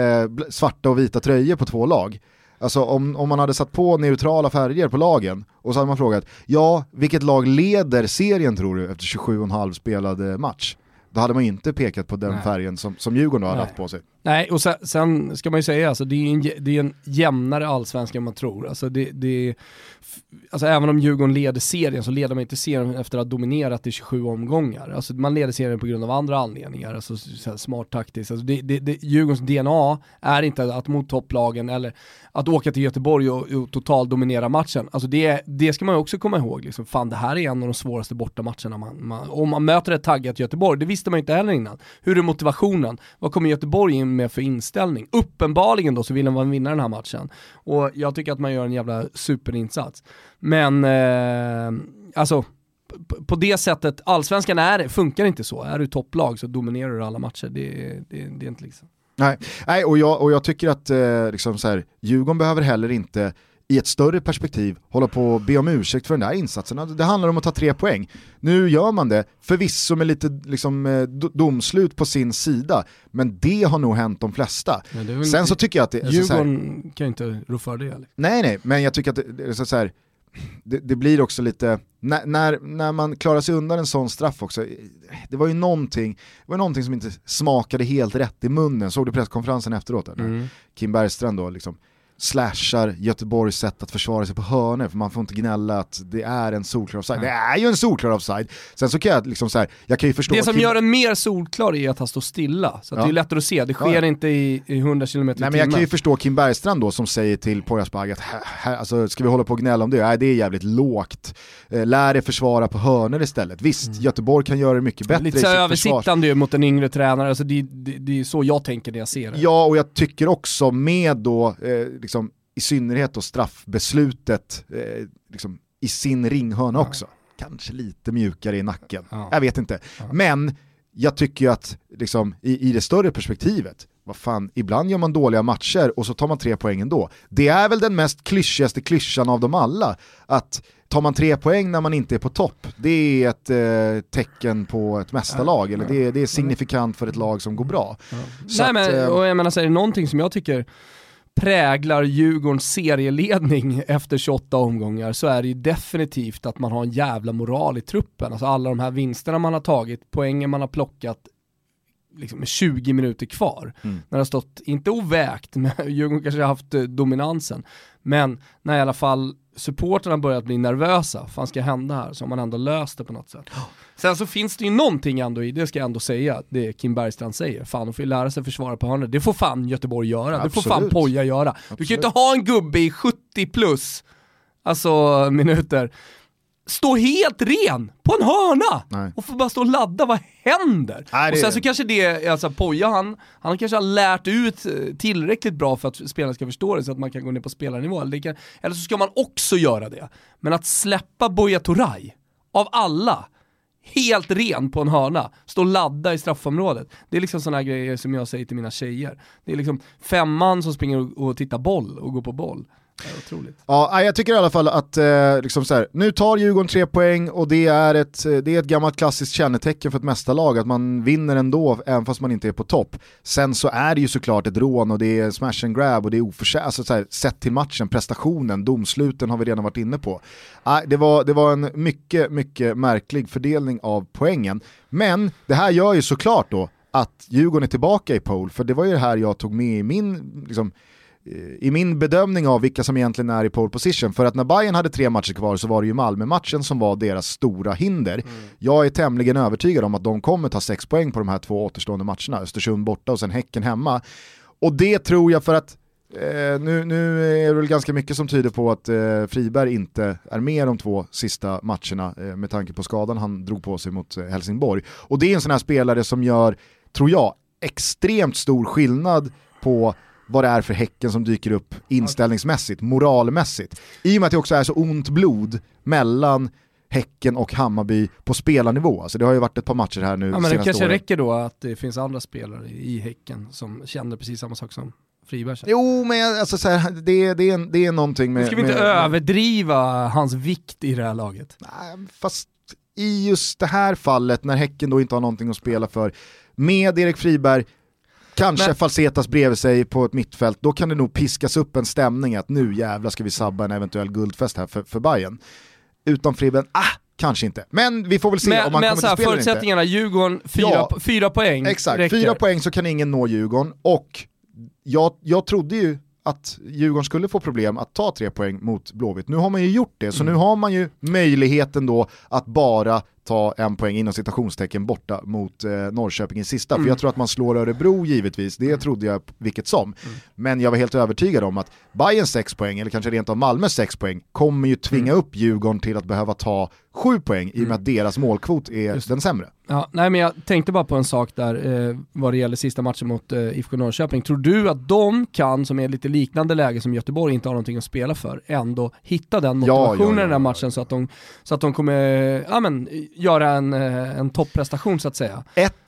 svarta och vita tröjor på två lag. Alltså om man hade satt på neutrala färger på lagen och så hade man frågat, vilket lag leder serien tror du efter 27,5 spelade match? Då hade man inte pekat på den färgen som Djurgården hade haft på sig. Nej, och sen ska man ju säga, alltså, det är en jämnare allsvenska än man tror. Alltså, alltså, även om Djurgården leder serien så leder man inte serien efter att ha dominerat i 27 omgångar. Alltså, man leder serien på grund av andra anledningar, alltså, smart taktiskt. Alltså, Djurgårdens DNA är inte att mot topplagen eller att åka till Göteborg och totalt dominera matchen. Alltså, det ska man ju också komma ihåg. Liksom. Fan, det här är en av de svåraste bortamatcherna. Om man möter ett taggat Göteborg, det visste man inte heller innan. Hur är motivationen? Vad kommer Göteborg in med för inställning? Uppenbarligen då så vill man vinna den här matchen. Och jag tycker att man gör en jävla superinsats. Men alltså på det sättet, allsvenskan funkar inte så. Är du topplag så dominerar du alla matcher. Det är inte liksom. Nej, och jag tycker att liksom så här, Djurgården behöver heller inte i ett större perspektiv hålla på och be om ursäkt för den där insatsen. Det handlar om att ta 3 poäng. Nu gör man det, förvisso med lite liksom, domslut på sin sida, men det har nog hänt de flesta. Sen så tycker jag att Djurgården kan ju inte rå för det. Eller? Nej, men jag tycker att det är så här, det blir också lite när man klarar sig undan en sån straff också. Det var ju någonting som inte smakade helt rätt i munnen. Såg du presskonferensen efteråt där? Kim Bergstrand då liksom slashar Göteborgs sätt att försvara sig på hörnor, för man får inte gnälla att det är en solklar offside. Det är ju en solklar offside. Sen så kan jag liksom så här, jag kan ju förstå det som gör den mer solklar är att han står stilla, så att det är lättare att se. Det sker inte i 100 km i timmen. Men jag kan ju förstå Kim Bergstrand då som säger till Poyasbag att alltså, ska vi hålla på och gnälla om det? Nej, det är jävligt lågt. Lär dig försvara på hörnor istället. Visst, Göteborg kan göra det mycket bättre. Lite så översittande mot en yngre tränare, alltså det är så jag tänker när jag ser det. Ja, och jag tycker också med då liksom, i synnerhet då straffbeslutet liksom, i sin ringhörna också. Kanske lite mjukare i nacken. Jag vet inte. Men jag tycker att liksom, i det större perspektivet, vad fan, ibland gör man dåliga matcher och så tar man 3 poäng ändå. Det är väl den mest klyschigaste klyschan av dem alla. Att tar man 3 poäng när man inte är på topp, det är ett tecken på ett mästarlag. Eller det är signifikant för ett lag som går bra. Så och jag menar, så är det någonting som jag tycker präglar Djurgårdens serieledning efter 28 omgångar, så är det ju definitivt att man har en jävla moral i truppen. Alltså alla de här vinsterna man har tagit, poängen man har plockat liksom med 20 minuter kvar. När det har stått, inte ovägt, men Djurgården kanske har haft dominansen. Men när i alla fall supporterna börjat bli nervösa, fan ska hända här, så har man ändå löst det på något sätt. Sen så finns det ju någonting ändå i, det ska jag ändå säga, det Kim Bergstrand säger, fan de får lära sig försvara på hörnor. Det får fan Göteborg göra, absolut. Det får fan Poja göra. Absolut. Du kan ju inte ha en gubbe i 70 plus alltså minuter stå helt ren på en hörna. Nej. Och få bara stå och ladda, vad händer? Nej, och sen så kanske det, alltså Poja han kanske har lärt ut tillräckligt bra för att spelarna ska förstå det, så att man kan gå ner på spelarnivå, eller så ska man också göra det. Men att släppa Buya Turay av alla helt ren på en hörna, stå och ladda i straffområdet, det är liksom såna här grejer som jag säger till mina tjejer. Det är liksom 5 man som springer och tittar boll och går på boll. Det är otroligt. Ja, jag tycker i alla fall att liksom så här, nu tar Djurgården 3 poäng och det är ett gammalt klassiskt kännetecken för ett mästarlag, att man vinner ändå även fast man inte är på topp. Sen så är det ju såklart ett rån och det är smash and grab och det är oförtjänt, alltså så här, sett till matchen, prestationen, domsluten har vi redan varit inne på. Det var en mycket, mycket märklig fördelning av poängen. Men det här gör ju såklart då att Djurgården är tillbaka i pole, för det var ju det här jag tog med i min bedömning av vilka som egentligen är i pole position. För att när Bayern hade 3 matcher kvar så var det ju Malmö-matchen som var deras stora hinder. Jag är tämligen övertygad om att de kommer ta 6 poäng på de här 2 återstående matcherna. Östersund borta och sen Häcken hemma. Och det tror jag för att nu är det väl ganska mycket som tyder på att Friberg inte är med de 2 sista matcherna med tanke på skadan han drog på sig mot Helsingborg. Och det är en sån här spelare som gör, tror jag, extremt stor skillnad på vad det är för Häcken som dyker upp inställningsmässigt, moralmässigt. I och med att det också är så ont blod mellan Häcken och Hammarby på spelarnivå. Alltså det har ju varit ett par matcher här nu. Ja, men det kanske räcker då att det finns andra spelare i Häcken som känner precis samma sak som Friberg. Jo, men alltså, så här, det är någonting med... Ska vi inte överdriva hans vikt i det här laget? Nej, fast i just det här fallet när Häcken då inte har någonting att spela för, med Erik Friberg, kanske Falsetas bredvid sig på ett mittfält, då kan det nog piskas upp en stämning att nu jävla ska vi sabba en eventuell guldfest här för Bayern. Utan Friberg, kanske inte. Men vi får väl se om man kommer till spel eller inte. Förutsättningarna, Djurgården 4 poäng. Exakt, räcker. 4 poäng så kan ingen nå Djurgården. Och jag trodde ju att Djurgården skulle få problem att ta 3 poäng mot Blåvitt. Nu har man ju gjort det, så nu har man ju möjligheten då att bara ta 1 poäng inom citationstecken borta mot Norrköping i sista. För jag tror att man slår Örebro givetvis, det trodde jag vilket som. Men jag var helt övertygad om att Bayern 6 poäng, eller kanske rent av Malmö 6 poäng, kommer ju tvinga upp Djurgården till att behöva ta 7 poäng i och med att deras målkvot är den sämre. Ja, nej, men jag tänkte bara på en sak där vad det gäller sista matchen mot IFK Norrköping. Tror du att de kan, som är lite liknande läge som Göteborg inte har någonting att spela för, ändå hitta den motivationen i den här matchen så att de kommer göra en topprestation så att säga?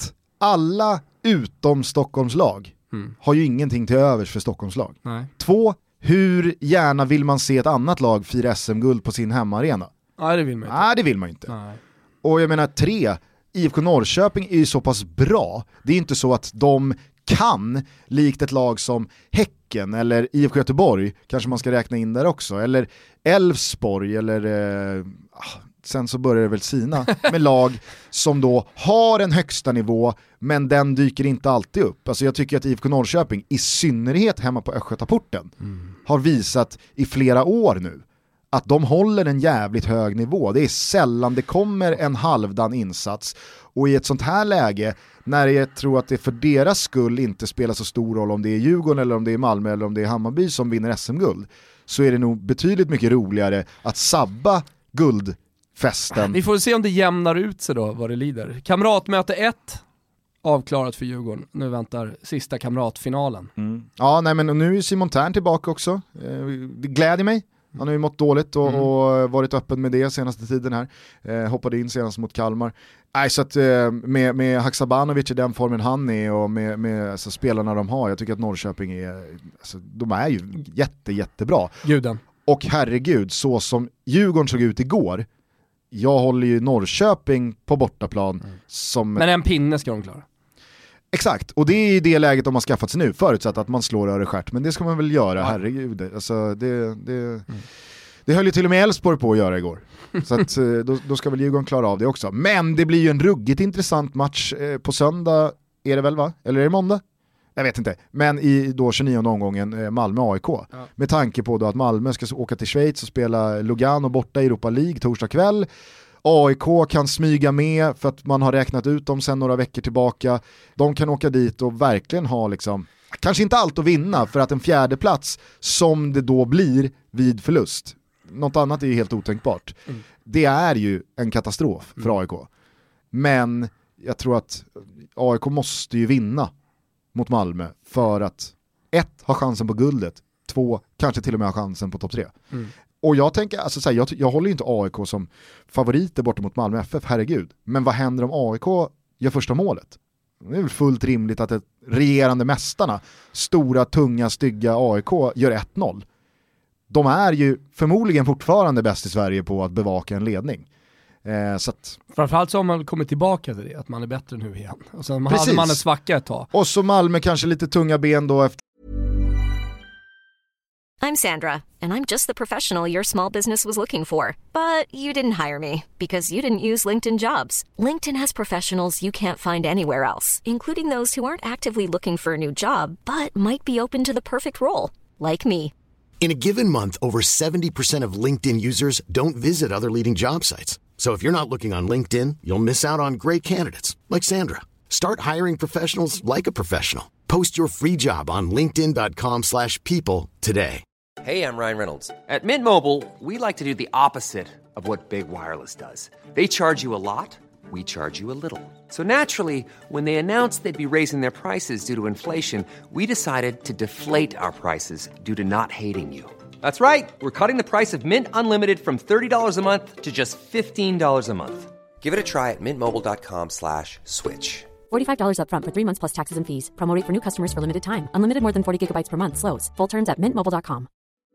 Alla utom Stockholmslag har ju ingenting till övers för Stockholmslag. Nej. 2, hur gärna vill man se ett annat lag fira SM-guld på sin hemmaarena? Nej, det vill man inte. Nej, det vill man inte. Nej. Och jag menar 3, IFK Norrköping är ju så pass bra. Det är inte så att de kan, likt ett lag som Häcken eller IFK Göteborg, kanske man ska räkna in där också, eller Elfsborg eller sen så börjar det väl sina med lag som då har en högsta nivå, men den dyker inte alltid upp. Alltså jag tycker att IFK Norrköping, i synnerhet hemma på Östgötaporten, har visat i flera år nu att de håller en jävligt hög nivå. Det är sällan det kommer en halvdan insats, och i ett sånt här läge, när jag tror att det för deras skull inte spelar så stor roll om det är Djurgården eller om det är Malmö eller om det är Hammarby som vinner SM-guld, så är det nog betydligt mycket roligare att sabba guldfesten. Vi får se om det jämnar ut sig då, vad det lider. Kamratmöte 1 avklarat för Djurgården. Nu väntar sista kamratfinalen. Ja, nej, men nu är Simon Tern tillbaka också. Det gläder mig. Han har ju mått dåligt och varit öppen med det senaste tiden här. Hoppade in senast mot Kalmar. Nej, så att med Haksabanovic i den formen han är och med alltså, spelarna de har, jag tycker att Norrköping är, alltså, de är ju jättebra. Guden. Och herregud, så som Djurgården såg ut igår, jag håller ju Norrköping på bortaplan som... Men en pinne ska de klara. Exakt, och det är i det läget de har skaffat sig nu, förutsatt att man slår Öreskärt, men det ska man väl göra, herregud. Alltså, det höll ju till och med Elfsborg på att göra igår. Så att, då ska väl Djurgården klara av det också. Men det blir ju en ruggigt intressant match på söndag, är det väl va? Eller är det måndag? Jag vet inte. Men i då 29:e omgången Malmö-AIK. Ja. Med tanke på då att Malmö ska åka till Schweiz och spela Lugano borta i Europa League torsdag kväll. AIK kan smyga med för att man har räknat ut dem sedan några veckor tillbaka. De kan åka dit och verkligen ha liksom, kanske inte allt att vinna, för att en 4:e plats som det då blir vid förlust, något annat är ju helt otänkbart. Det är ju en katastrof för AIK. Men jag tror att AIK måste ju vinna mot Malmö för att 1, ha chansen på guldet, 2, kanske till och med ha chansen på topp 3. Och jag tänker, alltså, så här, jag håller inte AIK som favoriter borta mot Malmö FF, herregud. Men vad händer om AIK gör första målet? Det är väl fullt rimligt att ett regerande mästarna, stora, tunga, stygga AIK, gör 1-0. De är ju förmodligen fortfarande bäst i Sverige på att bevaka en ledning. Så att... Framförallt så har man kommit tillbaka till det, att man är bättre nu igen. Och sen hade man en svacka ett tag. Och så Malmö kanske lite tunga ben då efter. I'm Sandra, and I'm just the professional your small business was looking for. But you didn't hire me because you didn't use LinkedIn Jobs. LinkedIn has professionals you can't find anywhere else, including those who aren't actively looking for a new job, but might be open to the perfect role, like me. In a given month, over 70% of LinkedIn users don't visit other leading job sites. So if you're not looking on LinkedIn, you'll miss out on great candidates like Sandra. Start hiring professionals like a professional. Post your free job on linkedin.com/people today. Hey, I'm Ryan Reynolds. At Mint Mobile, we like to do the opposite of what Big Wireless does. They charge you a lot, we charge you a little. So naturally, when they announced they'd be raising their prices due to inflation, we decided to deflate our prices due to not hating you. That's right. We're cutting the price of Mint Unlimited from $30 a month to just $15 a month. Give it a try at mintmobile.com/switch. $45 up front for 3 months plus taxes and fees. Promo rate for new customers for limited time. Unlimited more than 40 gigabytes per month slows. Full terms at mintmobile.com.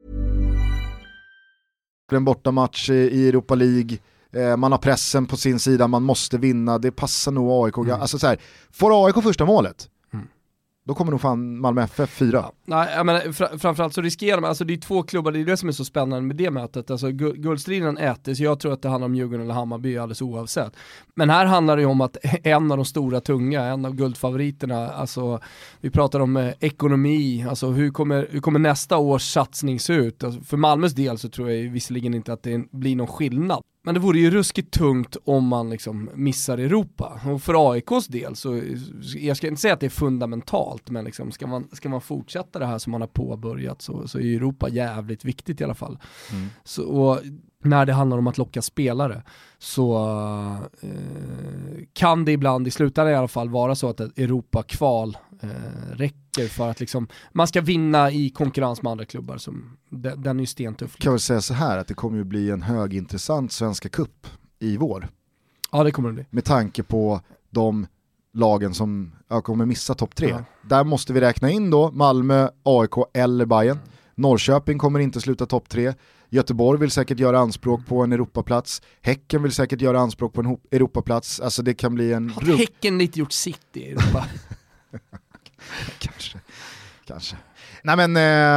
En bortamatch i Europa League. Man har pressen på sin sida, man måste vinna. Det passar nog AIK. Alltså så här, får AIK första målet, då kommer nog fan Malmö FF 4. Ja. Nej, jag menar, framförallt så riskerar man, alltså det är 2 klubbar, det är det som är så spännande med det mötet. Alltså guldstriden äter, så jag tror att det handlar om Djurgården eller Hammarby alldeles oavsett. Men här handlar det ju om att en av de stora tunga, en av guldfavoriterna, alltså vi pratar om ekonomi, alltså hur kommer nästa års satsning se ut? Alltså, för Malmös del så tror jag visserligen inte att det blir någon skillnad. Men det vore ju ruskigt tungt om man liksom missar Europa. Och för AIKs del så, jag ska inte säga att det är fundamentalt, men liksom ska man fortsätta det här som man har påbörjat så är Europa jävligt viktigt i alla fall. Så, och när det handlar om att locka spelare så kan det ibland i slutändan i alla fall vara så att ett Europa-kval räcker för att liksom, man ska vinna i konkurrens med andra klubbar. Som, den är ju stentuff. Kan väl säga så här att det kommer ju bli en högintressant Svenska Cup i vår. Ja, det kommer det bli. Med tanke på de lagen som kommer missa topp 3. Ja. Där måste vi räkna in då Malmö, AIK eller Bayern. Norrköping kommer inte sluta topp 3. Göteborg vill säkert göra anspråk på en Europaplats. Häcken vill säkert göra anspråk på en Europaplats. Alltså det kan bli en... Har Häcken lite gjort sitt i Europa? Kanske. Nej men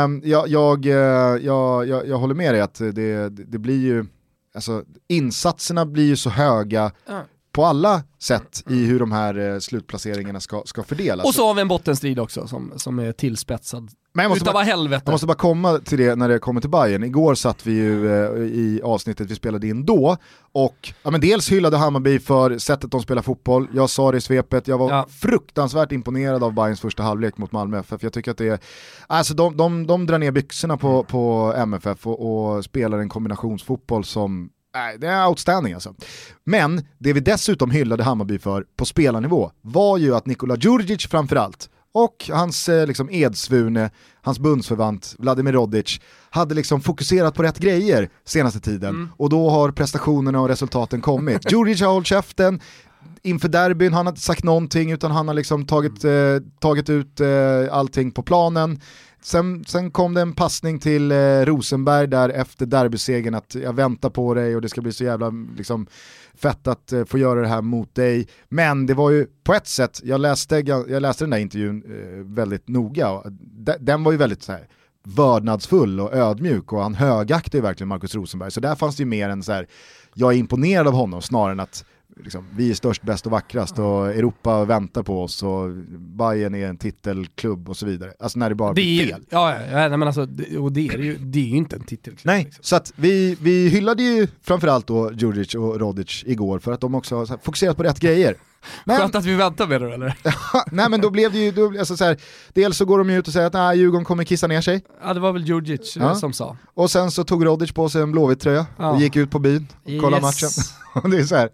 jag håller med dig att det blir ju, alltså insatserna blir ju så höga på alla sätt i hur de här slutplaceringarna ska fördelas. Och så har vi en bottenstrid också som är tillspetsad. Men jag måste bara komma till det när det kommer till Bayern. Igår satt vi ju i avsnittet vi spelade in då och men dels hyllade Hammarby för sättet de spelar fotboll. Jag sa det i svepet, jag var fruktansvärt imponerad av Bayerns första halvlek mot Malmö FF. Jag tycker att det är, alltså de drar ner byxorna på MFF och spelar en kombinationsfotboll som det är outstanding alltså. Men det vi dessutom hyllade Hammarby för på spelarnivå var ju att Nikola Djurdjic framförallt och hans liksom edsvurne, hans bundsförvant Vladimir Rodic hade liksom fokuserat på rätt grejer senaste tiden och då har prestationerna och resultaten kommit. Djurdjic har hållit käften inför derbyn, han har inte sagt någonting utan han har liksom tagit ut allting på planen. Sen kom det en passning till Rosenberg där efter derbysegern att jag väntar på dig och det ska bli så jävla liksom, fett att få göra det här mot dig. Men det var ju på ett sätt, jag läste den där intervjun väldigt noga. Den var ju väldigt så här vördnadsfull och ödmjuk och han högaktade ju verkligen Marcus Rosenberg. Så där fanns det ju mer än så här, jag är imponerad av honom snarare än att liksom, vi är störst, bäst och vackrast och Europa väntar på oss och Bayern är en titelklubb och så vidare. Alltså när det bara blir fel. Ja, men alltså, och det är ju inte en titelklubb. Nej, liksom. Så att vi hyllade ju framförallt då Djurdjic och Rodic igår för att de också har fokuserat på rätt grejer. Men, skönt att vi väntar med det eller? Nej men då blev det ju, alltså så här, dels så går de ut och säger att Djurgården kommer kissa ner sig. Ja det var väl Djurdjic som sa. Och sen så tog Rodic på sig en blåvit tröja och gick ut på byn och kollade matchen. Och det är så här,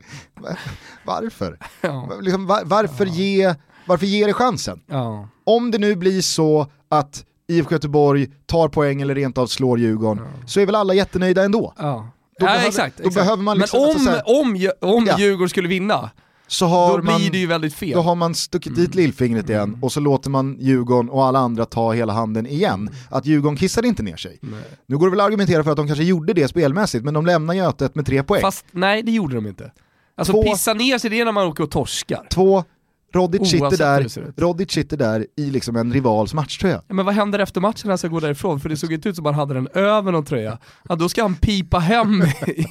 varför? Liksom, varför ger det chansen? Ja. Om det nu blir så att IFK Göteborg tar poäng eller rent av slår Djurgården så är väl alla jättenöjda ändå. Ja. Exakt. Behöver man liksom, men om Djurgården skulle vinna då blir det ju väldigt fel. Då har man stuckit dit lillfingret igen och så låter man Djurgården och alla andra ta hela handen igen. Att Djurgården kissade inte ner sig. Nej. Nu går det väl att argumentera för att de kanske gjorde det spelmässigt men de lämnar Götet med 3 poäng. Fast nej, det gjorde de inte. Alltså pissa ner sig det när man åker och torskar. 2. Rodic sitter där i liksom en rivals matchtröja. Ja, men vad händer efter matchen när han ska gå därifrån? För det såg inte ut som han hade den över någon tröja. Ja, då ska han pipa hem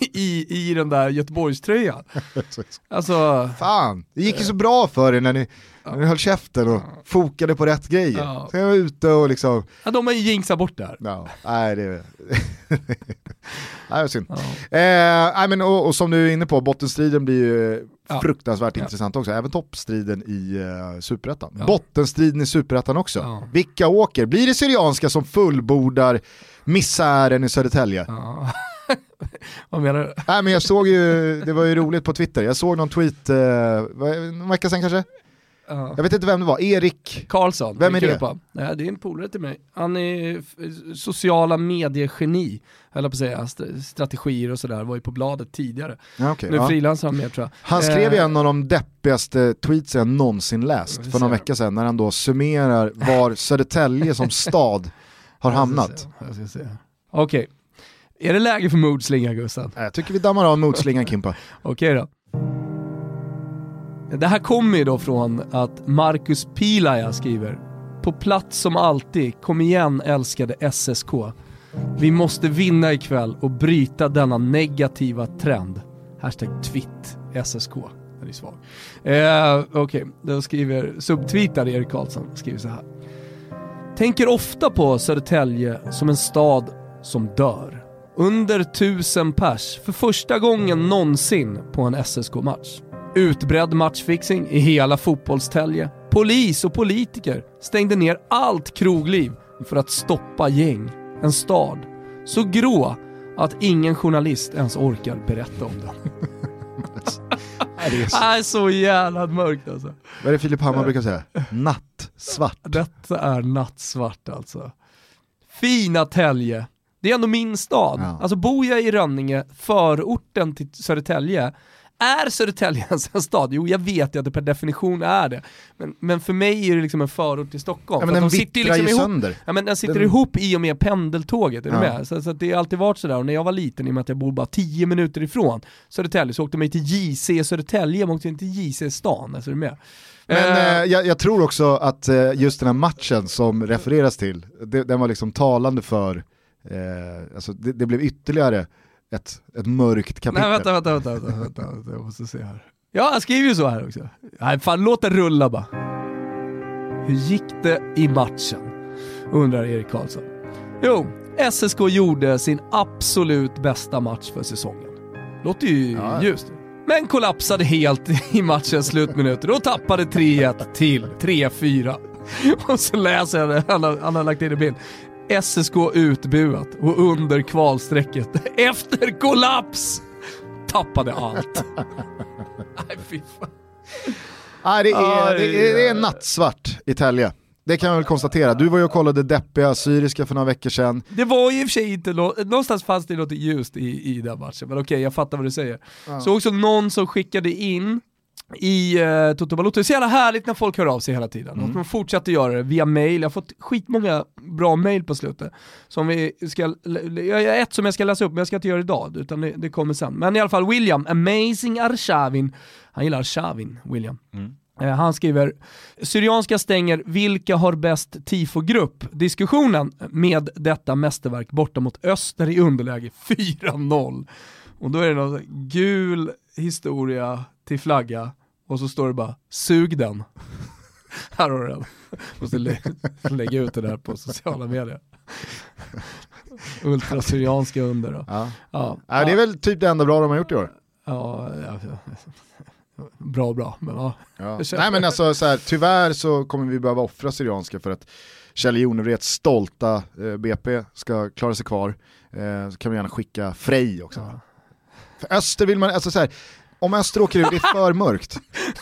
i den där Göteborgströjan. Alltså... Fan, det gick ju så bra för er när ni höll käften och fokade på rätt grejer. Ja. Så jag var ute och liksom... Ja, de har ju jinxat bort där. Ja, nej det är synd. Ja. Men, och som du är inne på, bottenstriden blir ju fruktansvärt intressant också. Även toppstriden i Superettan. Ja. Bottenstriden i Superettan också. Ja. Vilka åker? Blir det Syrianska som fullbordar misären i Södertälje? Ja. Vad menar du? Nej, men jag såg ju, det var ju roligt på Twitter. Jag såg någon tweet, en vecka sedan kanske? Jag vet inte vem det var, Erik Karlsson. Vem är det? Nej, det är en polare till mig. Han är sociala mediegeni, eller på att säga, strategier och sådär, var ju på bladet tidigare. Okay, nu frilansar han mer tror jag. Han skrev ju en av de deppigaste tweets jag någonsin läst för någon vecka sedan när han då summerar var Södertälje som stad har hamnat. Okej. Är det läge för modslinga, Gustav? Jag tycker vi dammar av modslingan, Kimpa. Okej då. Det här kommer ju då från att Marcus Pilaja skriver på plats som alltid. Kom igen, älskade SSK. Vi måste vinna ikväll och bryta denna negativa trend. #twitt SSK. Den är svag. Okej, då skriver subtweetar Erik Karlsson. Skriver så här. Tänker ofta på Södertälje som en stad som dör. Under 1000 pers för första gången någonsin på en SSK-match. Utbredd matchfixing i hela fotbollstälje. Polis och politiker stängde ner allt krogliv för att stoppa gäng. En stad så grå att ingen journalist ens orkar berätta om den. Det är så jävla mörkt alltså. Vad är det Filip Hammar brukar säga? Nattsvart. Detta är nattsvart alltså. Fina Tälje. Det är ändå min stad. Ja. Alltså bor jag i Rönninge, förorten till Södertälje. Är Södertälje en stad? Jo, jag vet ju att det per definition är det. Men för mig är det liksom en förort till Stockholm. Ja, men den sitter vittrar liksom ju ihop, sönder. ja, men den sitter ihop i och med pendeltåget. Är du Ja. med? Så det har alltid varit sådär. Och när jag var liten, i och med att jag bor bara 10 minuter ifrån Södertälje, så åkte man till JC Södertälje, man åkte inte till JC stan. Alltså, är du med? Men jag tror också att just den här matchen som refereras till, den var liksom talande för, alltså det blev ytterligare ett mörkt kapitel. Nej, vänta, jag måste se här. Ja, jag skriver ju så här också. Nej, fan, låt det rulla bara. Hur gick det i matchen? Undrar Erik Karlsson. Jo, SSK gjorde sin absolut bästa match för säsongen. Låter ju ljust. Men kollapsade helt i matchens slutminuter och tappade 3-1 till 3-4. Och så läser jag det, han har lagt in i bild. SSK utbuat och under kvalsträcket efter kollaps tappade allt. Nej, fy fan. Nej, det är nattsvart i Tälje. Det kan jag väl konstatera. Du var ju och kollade deppiga syriska för några veckor sedan. Det var ju i och för sig inte någonstans fanns det något ljust i den matchen. Men okej, jag fattar vad du säger. Ja. Så också någon som skickade in i Toto Balotto. Det är så jävla härligt när folk hör av sig hela tiden. Och man fortsätter göra det via mail. Jag har fått skitmånga bra mail på slutet. Som vi ska, jag har ett som jag ska läsa upp, men jag ska inte göra det idag. Utan det kommer sen. Men i alla fall William, Amazing Arshavin. Han gillar Arshavin, William. Han skriver: Syrianska stänger, vilka har bäst tifogrupp? Diskussionen med detta mästerverk borta mot Öster i underläge 4-0. Och då är det någon gul historia till flagga. Och så står det bara, sug den. Här har du den. Måste lägga ut det där på sociala medier. Ultrasyrianska under då. Ja. Det är väl typ det enda bra de har gjort i år. Ja. Bra, men ja. Nej, men alltså så här, tyvärr så kommer vi behöva offra Syrianska för att Kjell Jonevrets stolta BP ska klara sig kvar. Så kan vi gärna skicka Frej också. Ja. För Öster vill man, alltså så här, om Öster åker ut, det är för mörkt.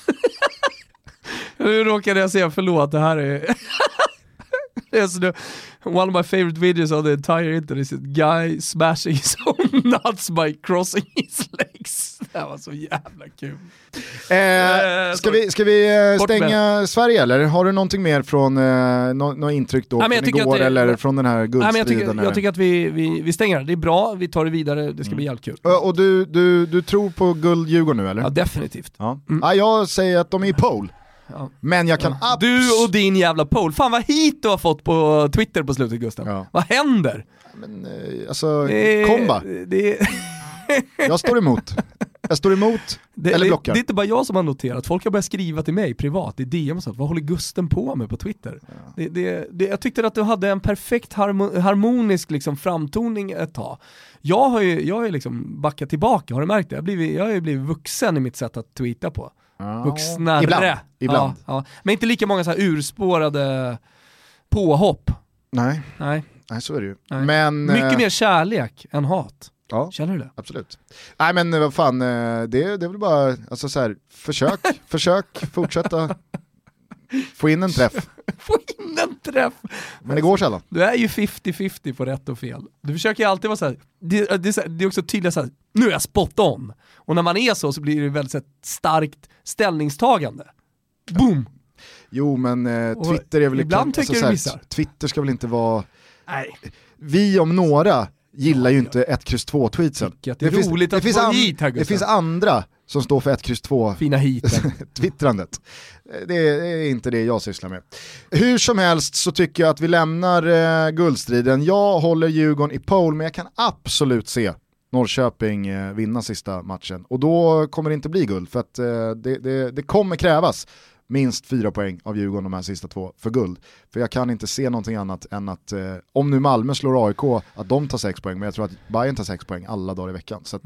Nu råkade jag säga, förlåt, det här är det är så, one of my favorite videos of the entire internet is a guy smashing his own nuts by crossing his legs. Det här var så jävla kul. Ska vi stänga Sverige eller? Har du någonting mer från något intryck då från igår eller från den här guldstriden? Jag tycker att vi stänger det. Det är bra, vi tar det vidare, det ska bli jävligt kul. Och du tror på guld Djurgården nu eller? Ja, definitivt. Ja. Jag säger att de är i pole. Ja. Men jag kan du och din jävla poll. Fan vad hit du har fått på Twitter på slutet, Gustav. Ja. Vad händer? Men alltså, komba. Jag står emot. Eller blockar. Det är inte bara jag som har noterat. Folk har börjat skriva till mig privat i DM och sånt. Vad håller Gusten på med på Twitter? Ja. Jag tyckte att du hade en perfekt harmonisk liksom, framtoning ett tag. Jag har ju liksom backat tillbaka. Har du märkt det? Jag har ju blivit vuxen i mitt sätt att tweeta på. Vuxnare. Ibland. Ja. Men inte lika många så här urspårade påhopp. Nej, så är det ju. Men, mycket mer kärlek än hat. Ja, känner du det? Absolut. Nej men vad fan, det är väl bara alltså så här, försök fortsätta få in en träff. Men det går sällan. Du är ju 50-50 på rätt och fel. Du försöker ju alltid vara så här, det är också tydligt så här, nu är jag spot on. Och när man är så blir det väldigt så här, starkt ställningstagande. Boom! Jo men Twitter är väl ibland alltså, tycker du missar. Twitter ska väl inte vara... Nej. Vi om några gillar ju inte 1x2 tweetsen. Det är roligt att få hit här, det finns andra som står för 1-2 fina hiten. twittrandet. Det är inte det jag sysslar med. Hur som helst så tycker jag att vi lämnar guldstriden. Jag håller Djurgården i pole, men jag kan absolut se Norrköping vinna sista matchen. Och då kommer det inte bli guld, för att det kommer krävas minst 4 poäng av Djurgården de här sista 2 för guld. För jag kan inte se någonting annat än att om nu Malmö slår AIK, att de tar 6 poäng, men jag tror att Bayern tar 6 poäng alla dagar i veckan. Så att,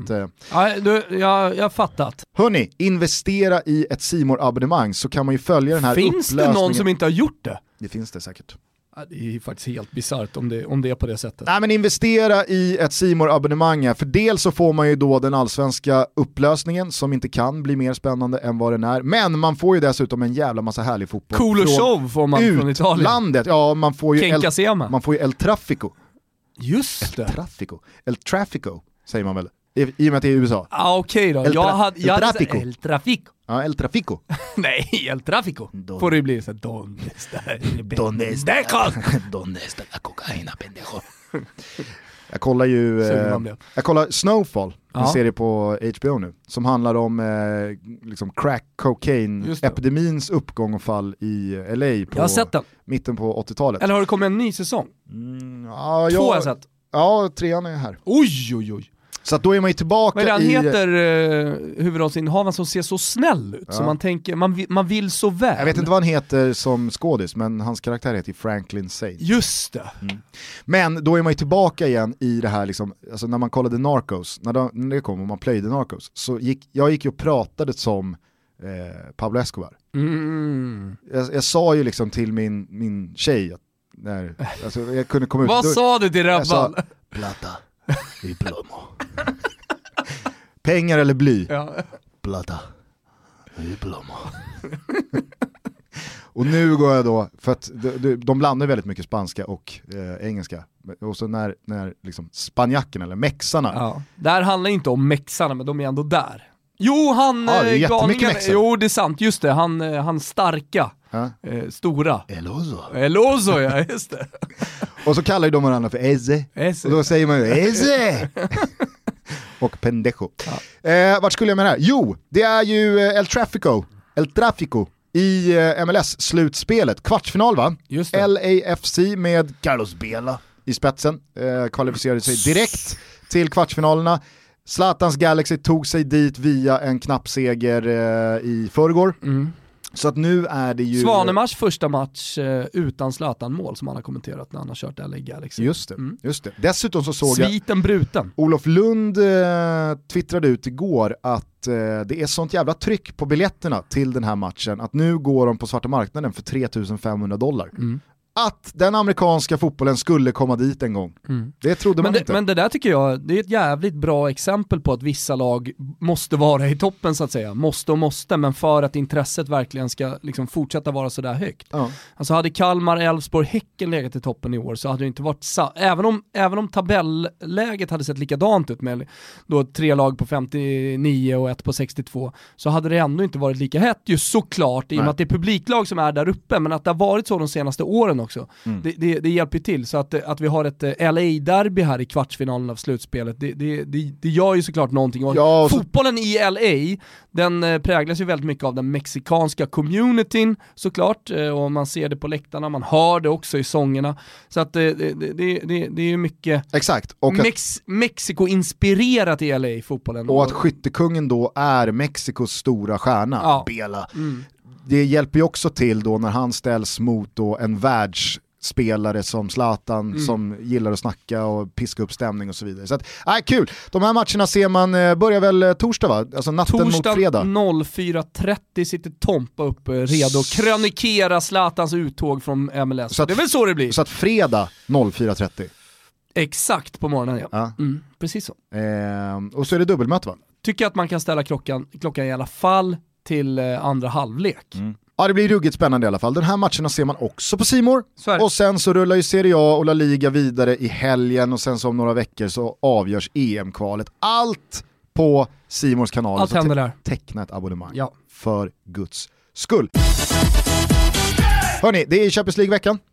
jag har fattat. Hörni, investera i ett C-More-abonnemang så kan man ju följa den här Finns det någon som inte har gjort det? Det finns det säkert. Det är faktiskt helt bizarrt om det är på det sättet. Nej, men investera i ett C-More-abonnemang, för dels så får man ju då den allsvenska upplösningen som inte kan bli mer spännande än vad den är, men man får ju dessutom en jävla massa härlig fotboll. Cool show får man från Italien. Landet, ja, man får ju El Traffico. Just det. El Traffico säger man väl, i och med att det är USA. Okej då. El Trafico. Ja, El Trafico. Nej, El Trafico. Får det bli så Donde está la cocaína, pendejo. Jag kollar Snowfall, en serie på HBO nu, som handlar om liksom crack cocaine-epidemins uppgång och fall i LA på jag har sett den. Mitten på 80-talet. Eller har det kommit en ny säsong? 2 har jag sett. Ja, 3:an är här. Oj. Så att då är man ju tillbaka han heter huvudrollsinnehavaren som ser så snäll ut, så man tänker, man vill så väl. Jag vet inte vad han heter som skådis, men hans karaktär heter Franklin Saint. Just det. Men då är man ju tillbaka igen i det här liksom, alltså när man kollade Narcos, när det kom och man plöjde Narcos, så jag gick ju och pratade som Pablo Escobar. Jag sa ju liksom till min tjej att alltså, jag kunde komma ut. Vad sa du till Rabban? Jag sa, plata y plomo. Pengar eller bly? Ja. Plata y plomo. Och nu går jag då, för att de blandar väldigt mycket spanska och engelska. Och så när liksom spanjackerna eller mexarna. Ja. Där handlar inte om mexarna, men de är ändå där. Jo, det är jättemycket mexar. Jo, det är sant, just det. Han starka. Stora. El Oso, ja, just det. Och så kallar ju de varandra för Eze. Och då säger man ju Eze. Och pendejo. Vart skulle jag med det här? Jo, det är ju El Trafico i MLS-slutspelet. Kvartsfinal, va? Just det. LAFC med Carlos Bela i spetsen. Kvalificerade sig direkt till kvartsfinalerna. Zlatans Galaxy tog sig dit via en knapp seger i förrgår. Så att nu är det ju... Svanemars första match utan Zlatan-mål som han har kommenterat när han har kört LA Galaxy. Just det. Dessutom så såg Sviten bruten. Olof Lund twittrade ut igår att det är sånt jävla tryck på biljetterna till den här matchen att nu går de på svarta marknaden för $3,500. Att den amerikanska fotbollen skulle komma dit en gång. Det trodde man inte. Men det där tycker jag, det är ett jävligt bra exempel på att vissa lag måste vara i toppen så att säga. Måste, men för att intresset verkligen ska liksom fortsätta vara så där högt. Ja. Alltså hade Kalmar, Elfsborg, Häcken legat i toppen i år så hade det inte varit även om tabelläget hade sett likadant ut med då 3 lag på 59 och 1 på 62, så hade det ändå inte varit lika hett just såklart, i och med att det är publiklag som är där uppe, men att det har varit så de senaste åren också. Det hjälper till, så att vi har ett LA-derby här i kvartsfinalen av slutspelet, det gör ju såklart någonting. Och fotbollen i LA, den präglas ju väldigt mycket av den mexikanska communityn såklart, och man ser det på läktarna, man hör det också i sångerna, så att det är ju mycket exakt. Och Mexiko-inspirerat i LA-fotbollen. Och att skyttekungen då är Mexikos stora stjärna, Bela. Det hjälper ju också till då när han ställs mot då en världsspelare som Zlatan som gillar att snacka och piska upp stämning och så vidare. Så att, kul. De här matcherna ser man, börjar väl torsdag, va? Alltså natten mot fredag. 04.30 sitter Tompa upp redo att krönikera Zlatans uttåg från MLS. Så det är väl så det blir. Så att fredag 04.30. Exakt på morgonen, ja. Precis så. Och så är det dubbelmöte, va? Tycker att man kan ställa klockan i alla fall till andra halvlek. Ja, det blir ruggigt spännande i alla fall. Den här matcherna ser man också på C-More. Och sen så rullar ju Serie A och La Liga vidare i helgen, och sen så om några veckor så avgörs EM-kvalet. Allt på C-Mores kanal. Allt händer där. Teckna ett abonnemang. Ja. För Guds skull. Hörrni, det är Champions League-veckan.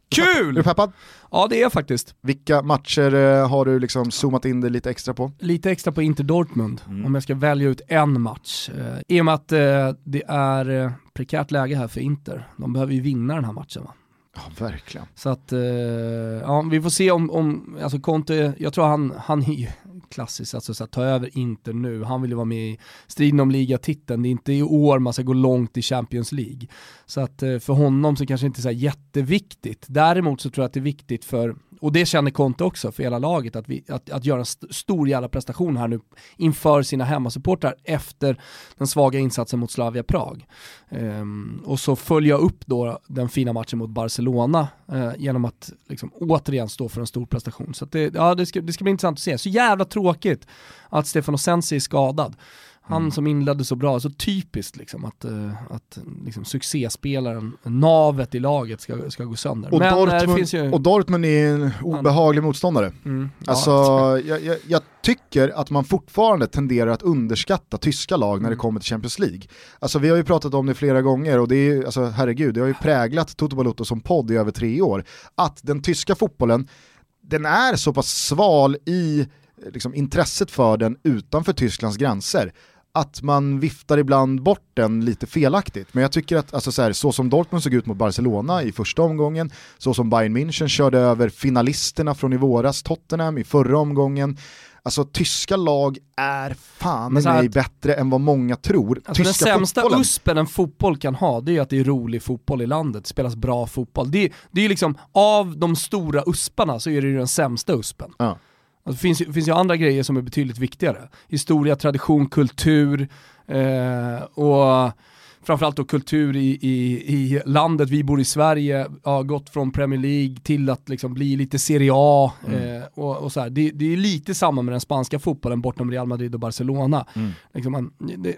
Kul! Är du peppad? Ja, det är jag faktiskt. Vilka matcher har du liksom zoomat in det lite extra på? Lite extra på Inter Dortmund, om jag ska välja ut en match. I och med att det är prekärt läge här för Inter. De behöver ju vinna den här matchen, va? Ja, verkligen. Så att, ja, vi får se om alltså Conte, jag tror han är ju klassiskt, alltså så att ta över Inter nu. Han vill ju vara med i striden om ligatiteln. Det är inte i år man ska gå långt i Champions League. Så att för honom så kanske inte så här jätteviktigt. Däremot så tror jag att det är viktigt för, och det känner Conte också för hela laget, att göra en stor jävla prestation här nu inför sina hemmasupportrar efter den svaga insatsen mot Slavia Prag. Och så följa upp då den fina matchen mot Barcelona genom att liksom återigen stå för en stor prestation. Så att det ska bli intressant att se. Så jävla tråkigt att Stefano Sensi är skadad. Han som inledde så bra, så typiskt liksom att liksom succéspelaren, navet i laget ska gå sönder. Och, men Dortmund, finns ju... och Dortmund är en obehaglig motståndare. Alltså, jag tycker att man fortfarande tenderar att underskatta tyska lag när det kommer till Champions League. Alltså vi har ju pratat om det flera gånger och det är alltså, herregud, det har ju präglat Toto Balotto som podd i över 3 år. Att den tyska fotbollen, den är så pass sval i liksom, intresset för den utanför Tysklands gränser att man viftar ibland bort den lite felaktigt. Men jag tycker att alltså, så som Dortmund såg ut mot Barcelona i första omgången, så som Bayern München körde över finalisterna från i våras, Tottenham i förra omgången. Alltså tyska lag är fan mig bättre än vad många tror. Alltså tyska den sämsta fotbollen. uspen en fotboll kan ha, det är att det är rolig fotboll i landet. Det spelas bra fotboll. Det är liksom, av de stora usparna så är det ju den sämsta uspen. Ja. Alltså, det finns ju andra grejer som är betydligt viktigare. Historia, tradition, kultur och framförallt då kultur i landet. Vi bor i Sverige, har gått från Premier League till att liksom bli lite Serie A och så här. Det är lite samma med den spanska fotbollen bortom Real Madrid och Barcelona. Liksom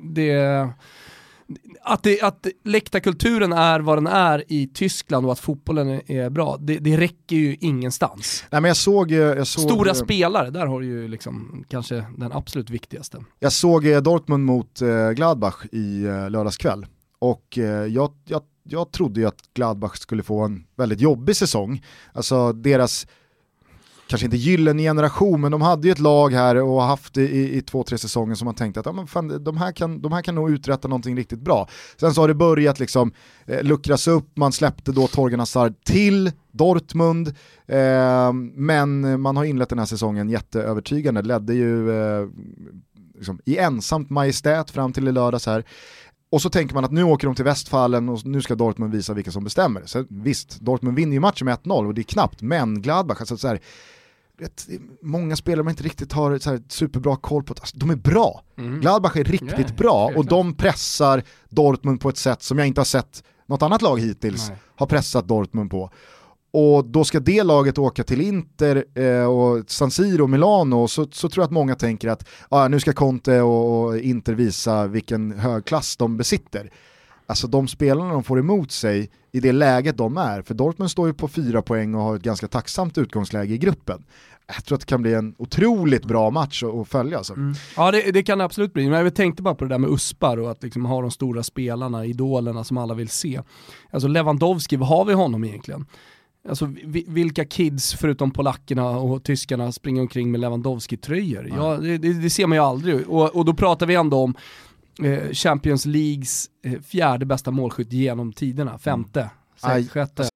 att läktarkulturen är vad den är i Tyskland och att fotbollen är bra, det räcker ju ingenstans. Nej, men jag såg stora spelare, där har du ju liksom kanske den absolut viktigaste. Jag såg Dortmund mot Gladbach i lördagskväll och jag trodde ju att Gladbach skulle få en väldigt jobbig säsong. Alltså deras, kanske inte gyllene generation, men de hade ju ett lag här och haft det i 2-3 säsonger som man tänkte att ja, men fan, de här kan nog uträtta någonting riktigt bra. Sen så har det börjat liksom luckras upp, man släppte då Torgan Hazard till Dortmund, men man har inlett den här säsongen jätteövertygande, ledde ju liksom, i ensamt majestät fram till i lördags här. Och så tänker man att nu åker de till Westfalen och nu ska Dortmund visa vilka som bestämmer. Så visst, Dortmund vinner ju matchen med 1-0 och det är knappt, men Gladbach, alltså så här, många spelare man inte riktigt har så här superbra koll på. Alltså, de är bra. Gladbach är riktigt bra och de pressar Dortmund på ett sätt som jag inte har sett något annat lag hittills har pressat Dortmund på. Och då ska det laget åka till Inter och San Siro och Milano, så tror jag att många tänker att nu ska Conte och Inter visa vilken hög klass de besitter. Alltså de spelarna de får emot sig i det läget de är, för Dortmund står ju på 4 poäng och har ett ganska tacksamt utgångsläge i gruppen. Jag tror att det kan bli en otroligt bra match att följa. Alltså. Ja, det kan det absolut bli. Men jag tänkte bara på det där med uspar och att liksom ha de stora spelarna, idolerna som alla vill se. Alltså Lewandowski, vad har vi honom egentligen? Alltså vilka kids förutom polackerna och tyskarna springer omkring med Lewandowski-tröjor? Ja, det ser man ju aldrig. Och då pratar vi ändå om Champions Leagues 4:e bästa målskytt genom tiderna. 5:e, 6:e.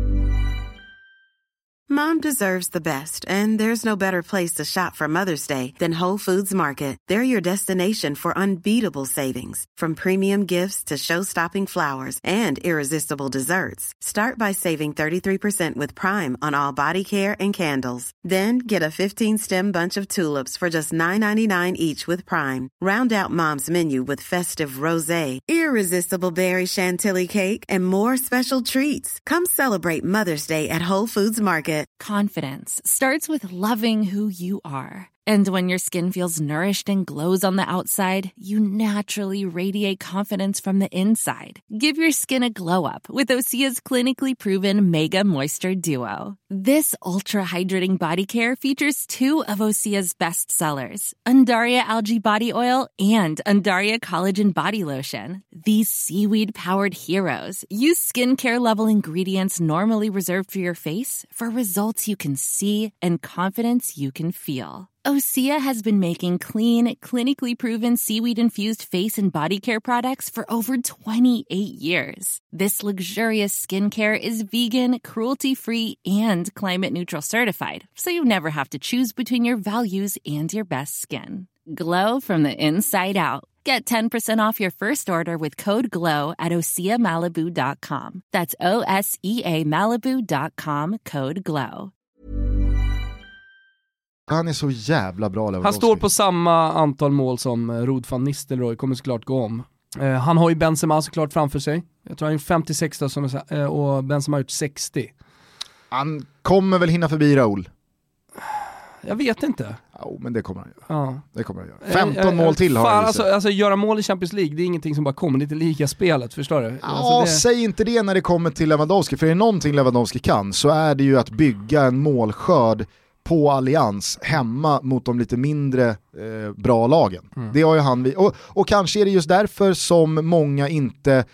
Mom deserves the best, and there's no better place to shop for Mother's Day than Whole Foods Market. They're your destination for unbeatable savings, from premium gifts to show-stopping flowers and irresistible desserts. Start by saving 33% with Prime on all body care and candles. Then get a 15-stem bunch of tulips for just $9.99 each with Prime. Round out Mom's menu with festive rosé, irresistible berry chantilly cake, and more special treats. Come celebrate Mother's Day at Whole Foods Market. Confidence starts with loving who you are. And when your skin feels nourished and glows on the outside, you naturally radiate confidence from the inside. Give your skin a glow up with Osea's clinically proven Mega Moisture Duo. This ultra-hydrating body care features 2 of Osea's best sellers, Undaria Algae Body Oil and Undaria Collagen Body Lotion. These seaweed-powered heroes use skincare-level ingredients normally reserved for your face for results you can see and confidence you can feel. Osea has been making clean, clinically proven seaweed-infused face and body care products for over 28 years. This luxurious skincare is vegan, cruelty-free, and climate-neutral certified, so you never have to choose between your values and your best skin. Glow from the inside out. Get 10% off your first order with code GLOW at OseaMalibu.com. That's OSEAMalibu.com, code GLOW. Han är så jävla bra, Lewandowski. Han står på samma antal mål som Ruud van Nistelrooy, kommer såklart gå om. Han har ju Benzema såklart framför sig. Jag tror han är 56 då, som och Benzema har gjort 60. Han kommer väl hinna förbi Raúl? Jag vet inte. Ja, men det kommer han göra. Ja. Det kommer han göra. 15 mål till har han. Alltså göra mål i Champions League, det är ingenting som bara kommer. Det är inte lika spelet, förstår du? Ja, alltså säg inte det när det kommer till Lewandowski. För är det någonting Lewandowski kan så är det ju att bygga en målskörd på Allians hemma mot de lite mindre bra lagen. Det har ju han och kanske är det just därför som många inte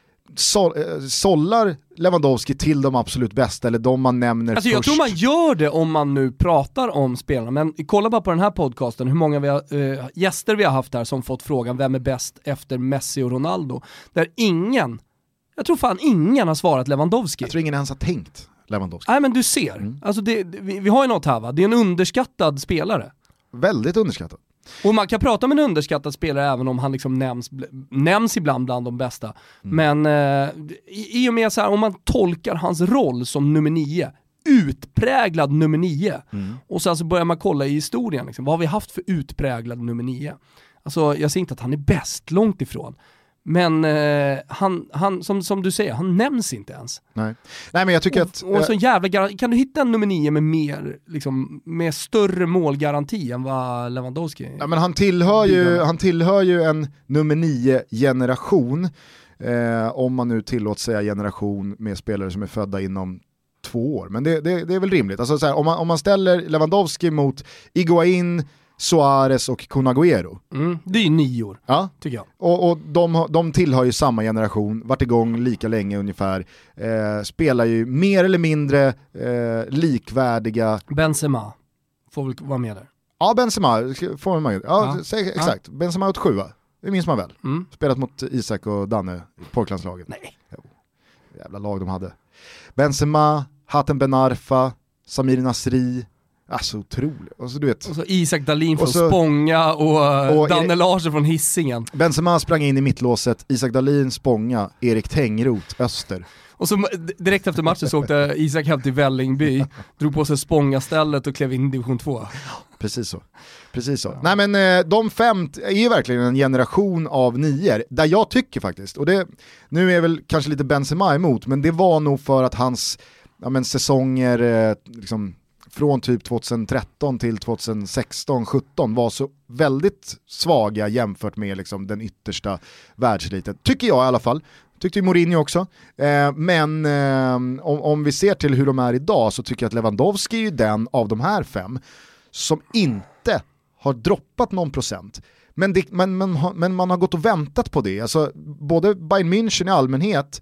sållar Lewandowski till de absolut bästa, eller de man nämner alltså, först. Jag tror man gör det om man nu pratar om spelarna, men kolla bara på den här podcasten hur många gäster vi har haft här som fått frågan vem är bäst efter Messi och Ronaldo, där jag tror fan ingen har svarat Lewandowski. Jag tror ingen ens har tänkt Lewandowski. Nej, men du ser, alltså vi har ju något här, va? Det är en underskattad spelare. Väldigt underskattad. Och man kan prata med en underskattad spelare även om han liksom nämns ibland bland de bästa. Men i och med så här, om man tolkar hans roll som nummer 9, utpräglad nummer 9, och sen så börjar man kolla i historien liksom, vad har vi haft för utpräglad nummer 9? Alltså jag säger inte att han är bäst, långt ifrån. Men han som du säger, han nämns inte ens. Nej men jag tycker att... Och så jävla kan du hitta en nummer 9 med mer, liksom, med större målgaranti än vad Lewandowski... Ja, men han tillhör ju en nummer 9-generation, om man nu tillåts säga generation med spelare som är födda inom 2 år. Men det är väl rimligt. Alltså, så här, om man ställer Lewandowski mot Higuaín, Suarez och Kun Agüero. Det är ju 9, ja, tycker jag. Och de tillhör ju samma generation, varit igång lika länge ungefär, spelar ju mer eller mindre likvärdiga. Benzema får väl vara med där. Ja, Benzema får man med. Ja, exakt. Ja. Benzema åt 7. Det minns man väl. Spelat mot Isak och Danne i pojklandslaget. Nej. Jävla lag de hade. Benzema, Hatem Ben Arfa, Samir Nasri. Alltså otroligt. Och så, du vet. Och så Isak Dahlin från Spånga och Danne Larsson från Hisingen. Benzema sprang in i mittlåset, Isak Dahlin Spånga, Erik Tengroth Öster. Och så direkt efter matchen så åkte Isak hem till Vällingby, drog på sig Spångastället och klev in i division 2. Precis så. Ja. Nej, men de 5 är ju verkligen en generation av 9 där jag tycker faktiskt, och det nu är väl kanske lite Benzema emot, men det var nog för att hans säsonger liksom från typ 2013 till 2016-17 var så väldigt svaga jämfört med liksom den yttersta världseliten. Tycker jag i alla fall. Tyckte ju Mourinho också. Men om vi ser till hur de är idag så tycker jag att Lewandowski är ju den av de här 5 som inte har droppat någon procent. Men man har gått och väntat på det. Alltså, både Bayern München i allmänhet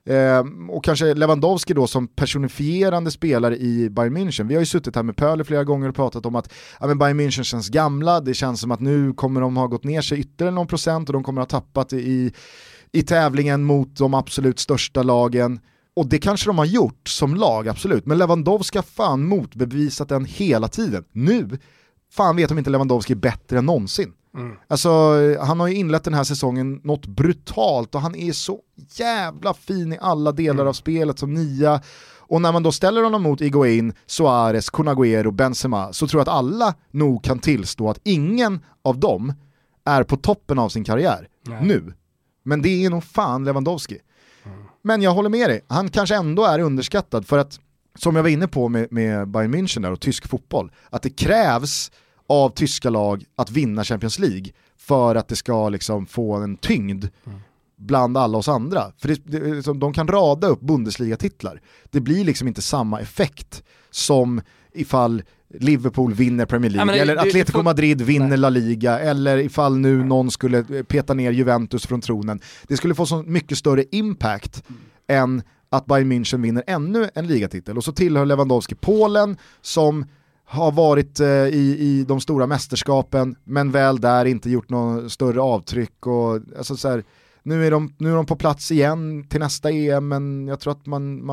och kanske Lewandowski då som personifierande spelare i Bayern München. Vi har ju suttit här med Pöler flera gånger och pratat om att men Bayern München känns gamla, det känns som att nu kommer de ha gått ner sig ytterligare någon procent och de kommer ha tappat i tävlingen mot de absolut största lagen. Och det kanske de har gjort som lag, absolut. Men Lewandowski har fan motbevisat den hela tiden. Nu fan vet de inte Lewandowski är bättre än någonsin. Alltså, han har ju inlett den här säsongen något brutalt och han är så jävla fin i alla delar av spelet som 9. Och när man då ställer honom mot Higuaín, Suarez, Kun Agüero, Benzema, så tror jag att alla nog kan tillstå att ingen av dem är på toppen av sin karriär nu. Men det är nog fan Lewandowski. Men jag håller med dig, han kanske ändå är underskattad för att, som jag var inne på med Bayern München där och tysk fotboll, att det krävs av tyska lag att vinna Champions League för att det ska liksom få en tyngd bland alla oss andra. För de kan rada upp Bundesliga-titlar. Det blir liksom inte samma effekt som ifall Liverpool vinner Premier League eller Atletico Madrid vinner La Liga eller ifall nu någon skulle peta ner Juventus från tronen. Det skulle få så mycket större impact än att Bayern München vinner ännu en ligatitel. Och så tillhör Lewandowski Polen som har varit i de stora mästerskapen men väl där inte gjort någon större avtryck. Och, alltså, så här, nu är de på plats igen till nästa EM, men jag tror att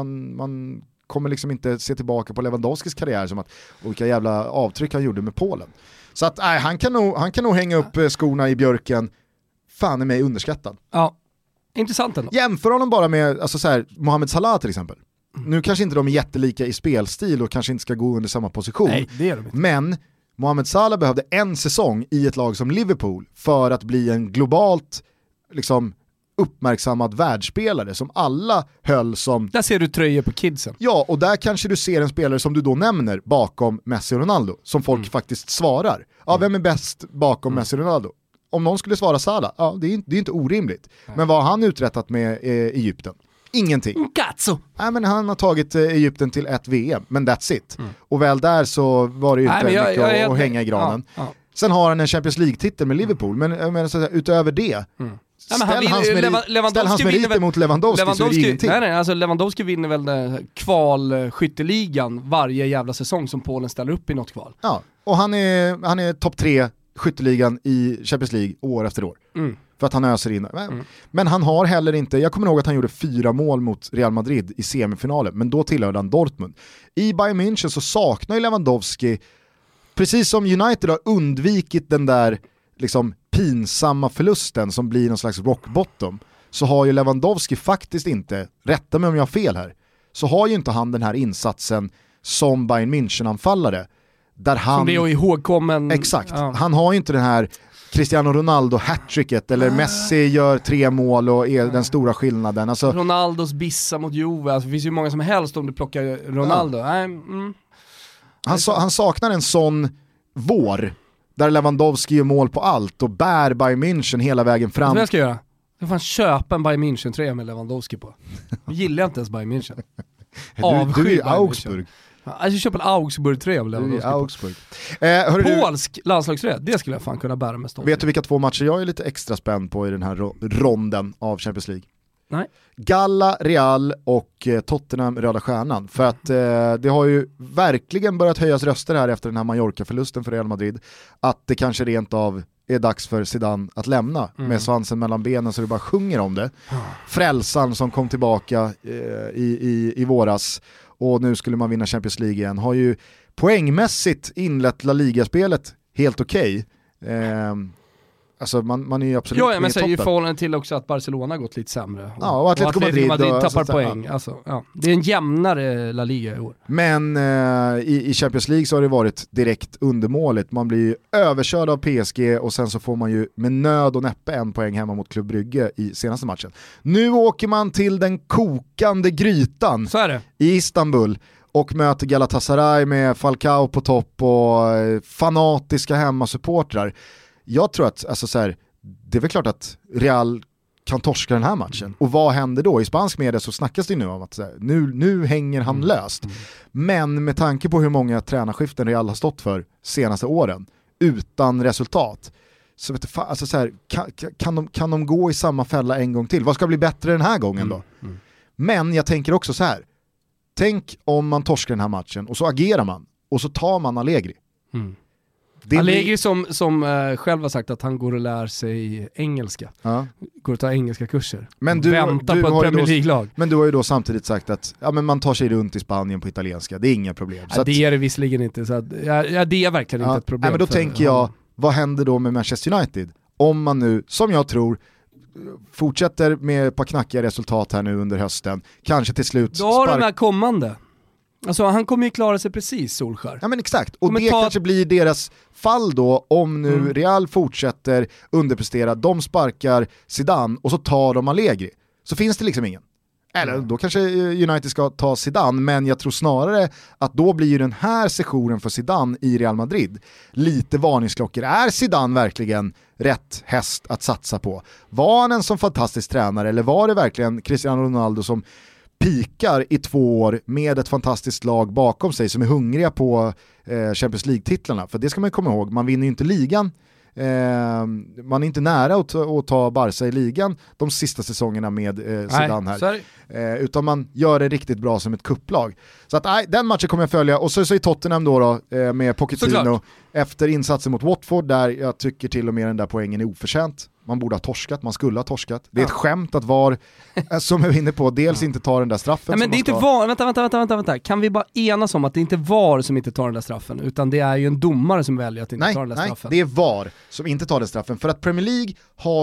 man kommer liksom inte se tillbaka på Lewandowskis karriär som att vilka jävla avtryck han gjorde med Polen. Så att han kan nog hänga upp skorna i björken. Fan är mig underskattad. Ja, intressant ändå. Jämför honom bara med alltså så här, Mohamed Salah till exempel. Nu kanske inte de är jättelika i spelstil och kanske inte ska gå under samma position. Nej, det är de inte. Men Mohamed Salah behövde en säsong i ett lag som Liverpool för att bli en globalt liksom uppmärksammad världsspelare som alla höll som... Där ser du tröjor på kidsen. Ja, och där kanske du ser en spelare som du då nämner bakom Messi och Ronaldo, som folk faktiskt svarar. Ja, vem är bäst bakom Messi och Ronaldo? Om någon skulle svara Salah, ja, det är inte orimligt. Men vad har han uträttat med Egypten? Ingenting. Cazzo! Nej, men han har tagit Egypten till ett VM, men that's it. Och väl där så var det ju inte mycket att hänga i granen. Ja. Sen har han en Champions League-titel med Liverpool, men så utöver det... Ställ hans meriter mot Lewandowski så är det ingenting. Nej, alltså Lewandowski vinner väl kvalskytteligan varje jävla säsong som Polen ställer upp i något kval. Ja, och han är topp 3 skytteligan i Champions League år efter år. För att han öser in. Men han har heller inte, jag kommer ihåg att han gjorde 4 mål mot Real Madrid i semifinalen, men då tillhörde han Dortmund. I Bayern München så saknar ju Lewandowski, precis som United har undvikit den där liksom pinsamma förlusten som blir någon slags rock bottom, så har ju Lewandowski faktiskt inte, rätta mig om jag har fel här, så har ju inte han den här insatsen som Bayern München-anfallare där han... Som det är ihågkommen... Exakt, han har ju inte den här Cristiano Ronaldo hattricket eller Messi gör 3 mål och är den stora skillnaden. Alltså... Ronaldos bissa mot Juve, alltså, det finns ju många som helst om du plockar Ronaldo. Han saknar en sån vår där Lewandowski gör mål på allt och bär Bayern München hela vägen fram. Vad jag ska göra? Jag får köpa en Bayern München-tröja med Lewandowski på. Jag gillar jag inte ens Bayern München. Du är i Augsburg. Jag ska köpa en Augsburg-tröja med Lewandowski Augsburg. Polsk landslagströja, det skulle jag fan kunna bära med stolthet. Vet du vilka 2 matcher jag är lite extra spänd på i den här ronden av Champions League? Nej. Galla, Real och Tottenham Röda Stjärnan. För att det har ju verkligen börjat höjas röster här efter den här Mallorca-förlusten för Real Madrid. Att det kanske rent av är dags för Zidane att lämna med svansen mellan benen så det bara sjunger om det. Frälsaren som kom tillbaka i våras och nu skulle man vinna Champions League igen. Har ju poängmässigt inlett La Liga-spelet helt okej. Alltså man är ju absolut med i toppen. Men säger ju förhållande till också att Barcelona gått lite sämre. Och Atletico Madrid tappar poäng. Alltså, det är en jämnare La Liga i år. Men i Champions League så har det varit direkt undermåligt. Man blir ju överkörd av PSG och sen så får man ju med nöd och näppe 1 poäng hemma mot Club Brugge i senaste matchen. Nu åker man till den kokande grytan så är det. I Istanbul och möter Galatasaray med Falcao på topp och fanatiska hemmasupportrar. Jag tror att alltså så här, det är väl klart att Real kan torska den här matchen. Och vad händer då? I spansk media så snackas det nu om att så här, nu hänger han löst. Men med tanke på hur många tränarskiften Real har stått för senaste åren utan resultat så vet du, alltså så här, kan de gå i samma fälla en gång till? Vad ska bli bättre den här gången då? Men jag tänker också så här. Tänk om man torskar den här matchen och så agerar man och så tar man Allegri. Allegri som själv har sagt att han går och lär sig engelska. Går och tar engelska kurser. Men väntar på ett Premier League-lag. Men du har ju då samtidigt sagt att men man tar sig runt i Spanien på italienska. Det är inga problem. Så det är det visserligen inte. Så att, det är verkligen inte ett problem. Men då tänker jag, vad händer då med Manchester United? Om man nu, som jag tror, fortsätter med ett par knackiga resultat här nu under hösten. Kanske till slut... Då har de här kommande. Alltså han kommer ju klara sig precis, Solskär. Ja men exakt, och det kanske blir deras fall då om nu Real fortsätter underprestera, de sparkar Zidane och så tar de Allegri. Så finns det liksom ingen. Eller då kanske United ska ta Zidane, men jag tror snarare att då blir den här sessionen för Zidane i Real Madrid lite varningsklockor. Är Zidane verkligen rätt häst att satsa på? Var han en som fantastisk tränare, eller var det verkligen Cristiano Ronaldo som pikar i 2 år med ett fantastiskt lag bakom sig som är hungriga på Champions League-titlarna? För det ska man komma ihåg, man vinner ju inte ligan. Man är inte nära att ta Barca i ligan de sista säsongerna med Zidane här. Utan man gör det riktigt bra som ett kupplag. Så att den matchen kommer jag följa. Och så är Tottenham då med Pochettino efter insatsen mot Watford, där jag tycker till och med den där poängen är oförtjänt. Man borde ha torskat, man skulle ha torskat. Det är ett skämt att VAR, som jag är inne på, dels inte tar den där straffen. Nej, men det är inte VAR, vänta. Kan vi bara enas om att det är inte VAR som inte tar den där straffen, utan det är ju en domare som väljer att inte ta den där straffen? Nej, det är VAR som inte tar den straffen. För att Premier League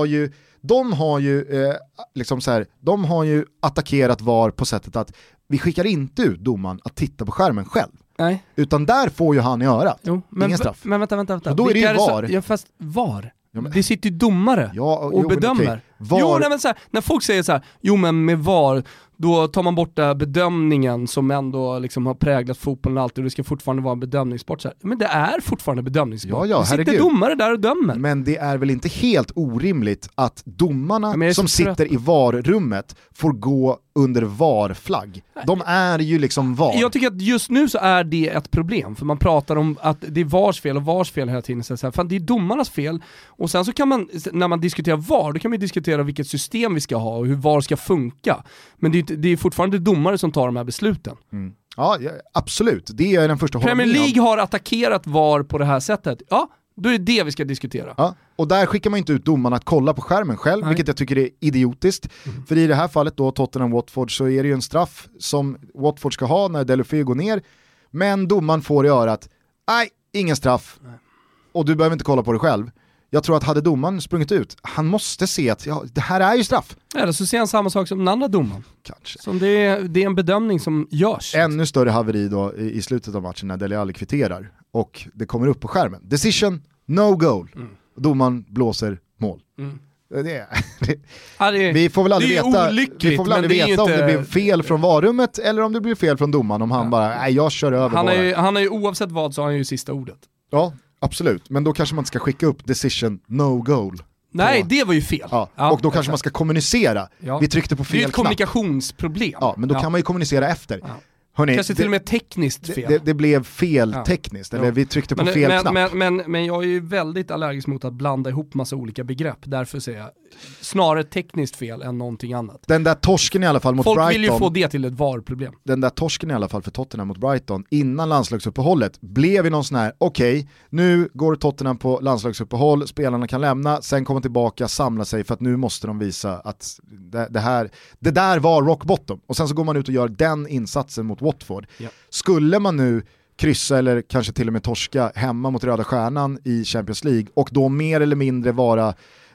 har ju attackerat VAR på sättet att vi skickar inte ut domaren att titta på skärmen själv. Nej. Utan där får ju han göra. Ingen straff. Men vänta. Och då är det ju VAR. Ja, fast VAR. Ja, men det sitter ju domare och bedömer. När folk säger så här, men med VAR då tar man bort bedömningen som ändå liksom har präglat fotbollen alltid, och det ska fortfarande vara en bedömningssport. Så här. Men det är fortfarande bedömningssport. Det sitter domare där och dömer. Men det är väl inte helt orimligt att domarna som sitter i VAR-rummet får gå under VAR-flagg. De är ju liksom VAR. Jag tycker att just nu så är det ett problem, för man pratar om att det är VARs fel och VARs fel hela tiden. Så här, fan, det är domarnas fel. Och sen så kan man, när man diskuterar VAR, då kan man diskutera vilket system vi ska ha och hur VAR ska funka. Men det är fortfarande domare som tar de här besluten. Mm. Ja, absolut. Det är den första hållningen. Premier League har attackerat VAR på det här sättet. Ja, då är det vi ska diskutera. Ja, och där skickar man inte ut domarna att kolla på skärmen själv, vilket jag tycker är idiotiskt. För i det här fallet då, Tottenham-Watford, så är det ju en straff som Watford ska ha när Deulofeu går ner. Men domaren får göra att, ingen straff. Och du behöver inte kolla på det själv. Jag tror att hade domaren sprungit ut, han måste se att det här är ju straff. Eller så ser han samma sak som den andra domaren. Kanske. Som det är en bedömning som görs. Ännu större haveri då i slutet av matchen när Dele Alli kvitterar. Och det kommer upp på skärmen. Decision, no goal. Domaren blåser mål. Vi får väl aldrig veta om det blev fel från varummet eller om det blir fel från domaren. Om han bara, jag kör över. Han är ju oavsett vad så har han ju sista ordet. Ja, absolut. Men då kanske man inte ska skicka upp decision, no goal. Nej, det var ju fel. Ja, och då kanske man ska kommunicera. Ja. Vi tryckte på fel knapp. Det är ett kommunikationsproblem. Ja, men då kan man ju kommunicera efter. Ja. Hörrni, kanske till och med tekniskt fel. Det blev fel tekniskt, eller vi tryckte på fel knapp. Men jag är ju väldigt allergisk mot att blanda ihop massa olika begrepp. Därför säger jag snarare tekniskt fel än någonting annat. Den där torsken i alla fall mot Folk Brighton. Folk vill ju få det till ett VAR-problem. Den där torsken i alla fall för Tottenham mot Brighton innan landslagsuppehållet blev ju någon sån här, okej, nu går Tottenham på landslagsuppehåll, spelarna kan lämna, sen komma tillbaka, samla sig för att nu måste de visa att det där var rock bottom. Och sen så går man ut och gör den insatsen mot Watford. Ja. Skulle man nu kryssa eller kanske till och med torska hemma mot Röda Stjärnan i Champions League och då mer eller mindre vara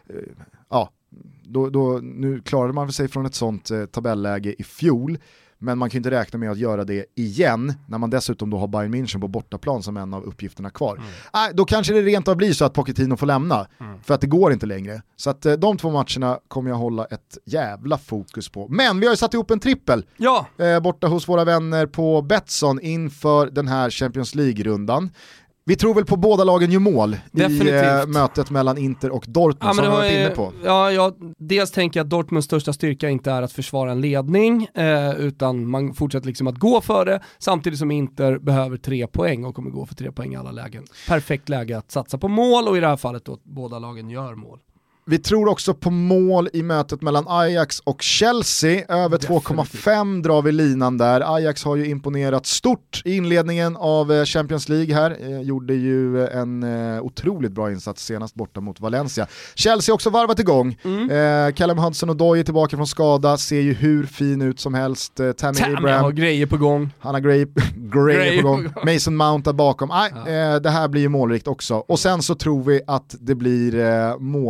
nu klarade man sig från ett sånt tabelläge i fjol, men man kan inte räkna med att göra det igen när man dessutom då har Bayern München på bortaplan som en av uppgifterna kvar. Då kanske det rent av blir så att Pochettino får lämna för att det går inte längre. Så att de 2 matcherna kommer jag hålla ett jävla fokus på. Men vi har ju satt ihop en trippel borta hos våra vänner på Betsson inför den här Champions League-rundan. Vi tror väl på båda lagen gör mål i mötet mellan Inter och Dortmund som vi har varit inne på. Dels tänker jag att Dortmunds största styrka inte är att försvara en ledning utan man fortsätter liksom att gå för det samtidigt som Inter behöver 3 poäng och kommer gå för 3 poäng i alla lägen. Perfekt läge att satsa på mål och i det här fallet då båda lagen gör mål. Vi tror också på mål i mötet mellan Ajax och Chelsea. Över 2,5 drar vi linan där. Ajax har ju imponerat stort i inledningen av Champions League här. Gjorde ju en otroligt bra insats senast borta mot Valencia. Chelsea också varvat igång. Callum Hudson-Odoi är tillbaka från skada. Ser ju hur fin ut som helst. Tammy Abraham har grejer på gång. Han har grejer på gång. Mason Mount är bakom. Det här blir ju målrikt också. Och sen så tror vi att det blir målrikt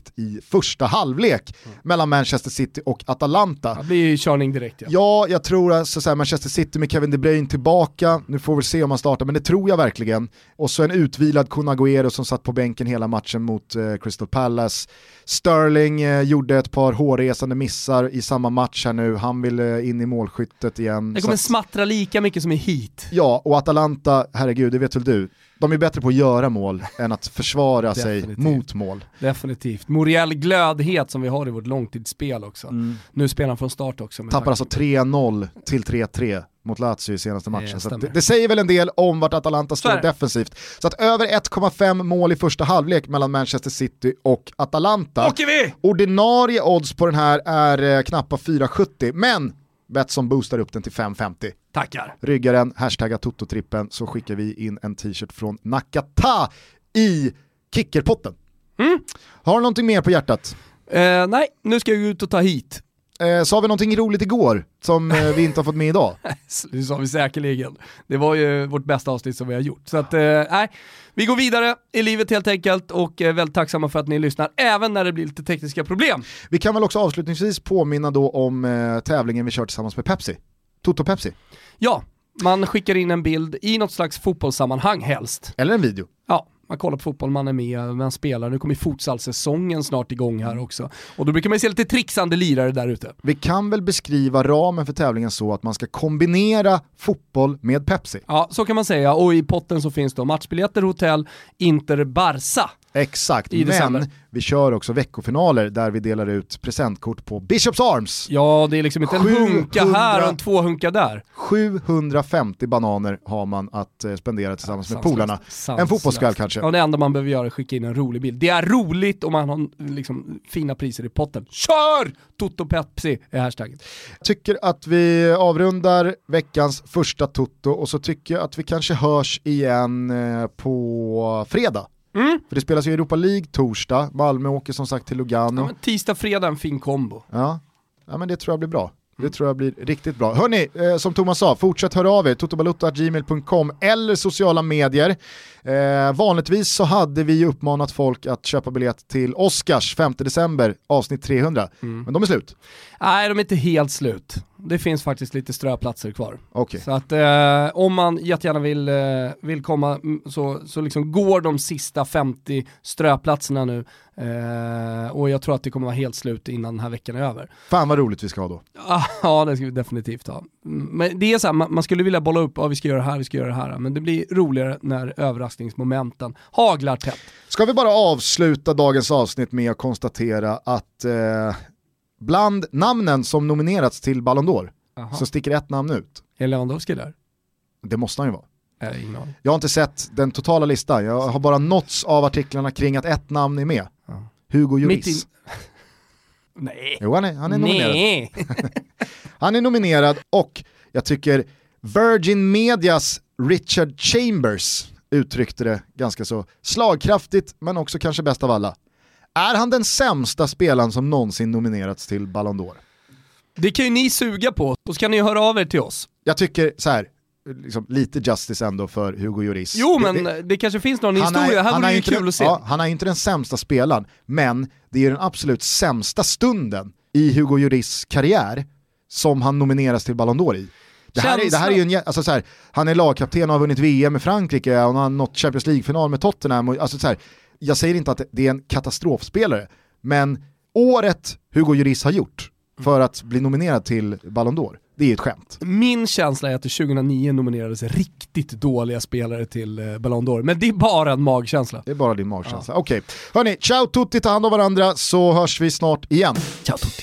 direkt i första halvlek mellan Manchester City och Atalanta. Det blir ju körning direkt. Ja, jag tror att så här, Manchester City med Kevin De Bruyne tillbaka, nu får vi se om han startar, men det tror jag verkligen. Och så en utvilad Kun Agüero som satt på bänken hela matchen mot Crystal Palace. Sterling gjorde ett par hårresande missar i samma match här nu, han vill in i målskyttet igen. Det kommer smattra lika mycket som i hit. Ja, och Atalanta, herregud, det vet väl du, de är bättre på att göra mål än att försvara sig mot mål. Definitivt. Moriel glödhet som vi har i vårt långtidsspel också. Nu spelar han från start också. Tappar alltså 3-0 till 3-3 mot Lazio i senaste matchen. Så det säger väl en del om vart Atalanta står defensivt. Så att över 1,5 mål i första halvlek mellan Manchester City och Atalanta. Åker vi! Ordinarie odds på den här är knappa 4,70, men Betsson boostar upp den till 5,50. Tackar. Ryggaren, hashtagga Toto-trippen, så skickar vi in en t-shirt från Nakata i kickerpotten. Har du någonting mer på hjärtat? Nej, nu ska jag ut och ta hit. Sa vi någonting roligt igår som vi inte har fått med idag? Det sa vi säkerligen. Det var ju vårt bästa avsnitt som vi har gjort. Så att, nej, vi går vidare i livet helt enkelt och är väldigt tacksamma för att ni lyssnar, även när det blir lite tekniska problem. Vi kan väl också avslutningsvis påminna då om tävlingen vi kör tillsammans med Pepsi. Toto Pepsi. Ja, man skickar in en bild i något slags fotbollssammanhang helst. Eller en video. Ja, man kollar på fotboll, man är med, man spelar. Nu kommer futsal-säsongen snart igång här också. Och då brukar man ju se lite trixande lirare där ute. Vi kan väl beskriva ramen för tävlingen så att man ska kombinera fotboll med Pepsi. Ja, så kan man säga. Och i potten så finns då matchbiljetter, hotell, Inter, Barca. Exakt, men vi kör också veckofinaler där vi delar ut presentkort på Bishops Arms. Ja, det är liksom inte en hunka här och en 2 hunka där. 750 bananer har man att spendera tillsammans med polarna. En fotbollskväll kanske. Ja, det enda man behöver göra är skicka in en rolig bild. Det är roligt om man har liksom fina priser i potten. Kör! Toto Pepsi är hashtagget. Tycker att vi avrundar veckans första Toto och så tycker jag att vi kanske hörs igen på fredag. För det spelas ju Europa League torsdag. Malmö åker som sagt till Lugano. Ja, men tisdag, fredag, en fin kombo. Ja, men det tror jag blir bra. Det tror jag blir riktigt bra. Hörrni, som Thomas sa, fortsätt höra av er. totobalutta@gmail.com eller sociala medier. Vanligtvis så hade vi uppmanat folk att köpa biljett till Oscars 5 december, avsnitt 300. Men de är slut. Nej, de är inte helt slut. Det finns faktiskt lite ströplatser kvar. Okay. Så att om man jättegärna vill komma så liksom går de sista 50 ströplatserna nu. Och jag tror att det kommer vara helt slut innan den här veckan är över. Fan vad roligt vi ska ha då. Ja, det ska vi definitivt ha. Men det är så här, man skulle vilja bolla upp, vi ska göra det här. Men det blir roligare när överraskningsmomenten haglar tätt. Ska vi bara avsluta dagens avsnitt med att konstatera att bland namnen som nominerats till Ballon d'Or så sticker ett namn ut. Är Lewandowski där? Det måste han ju vara. Jag har inte sett den totala listan. Jag har bara nåtts av artiklarna kring att ett namn är med. Hugo Lloris. Nej. Jo, han är nominerad. Nej. Han är nominerad och jag tycker Virgin Medias Richard Chambers uttryckte det ganska så slagkraftigt, men också kanske bäst av alla. Är han den sämsta spelaren som någonsin nominerats till Ballon d'Or? Det kan ju ni suga på, och så kan ni höra av er till oss. Jag tycker så här, liksom, lite justice ändå för Hugo Lloris. Jo, men det kanske finns någon historia. Här vore det kul att se. Ja, han är inte den sämsta spelaren, men det är den absolut sämsta stunden i Hugo Lloris karriär som han nomineras till Ballon d'Or i. Det här är ju alltså så här, han är lagkapten och har vunnit VM med Frankrike och han har nått Champions League-final med Tottenham. Alltså så här, jag säger inte att det är en katastrofspelare, men året Hugo Lloris har gjort för att bli nominerad till Ballon d'Or, det är ett skämt. Min känsla är att 2009 nominerades riktigt dåliga spelare till Ballon d'Or, men det är bara en magkänsla. Det är bara din magkänsla. Okej. Hörni, ciao tutti, ta hand om varandra så hörs vi snart igen. Ciao tutti.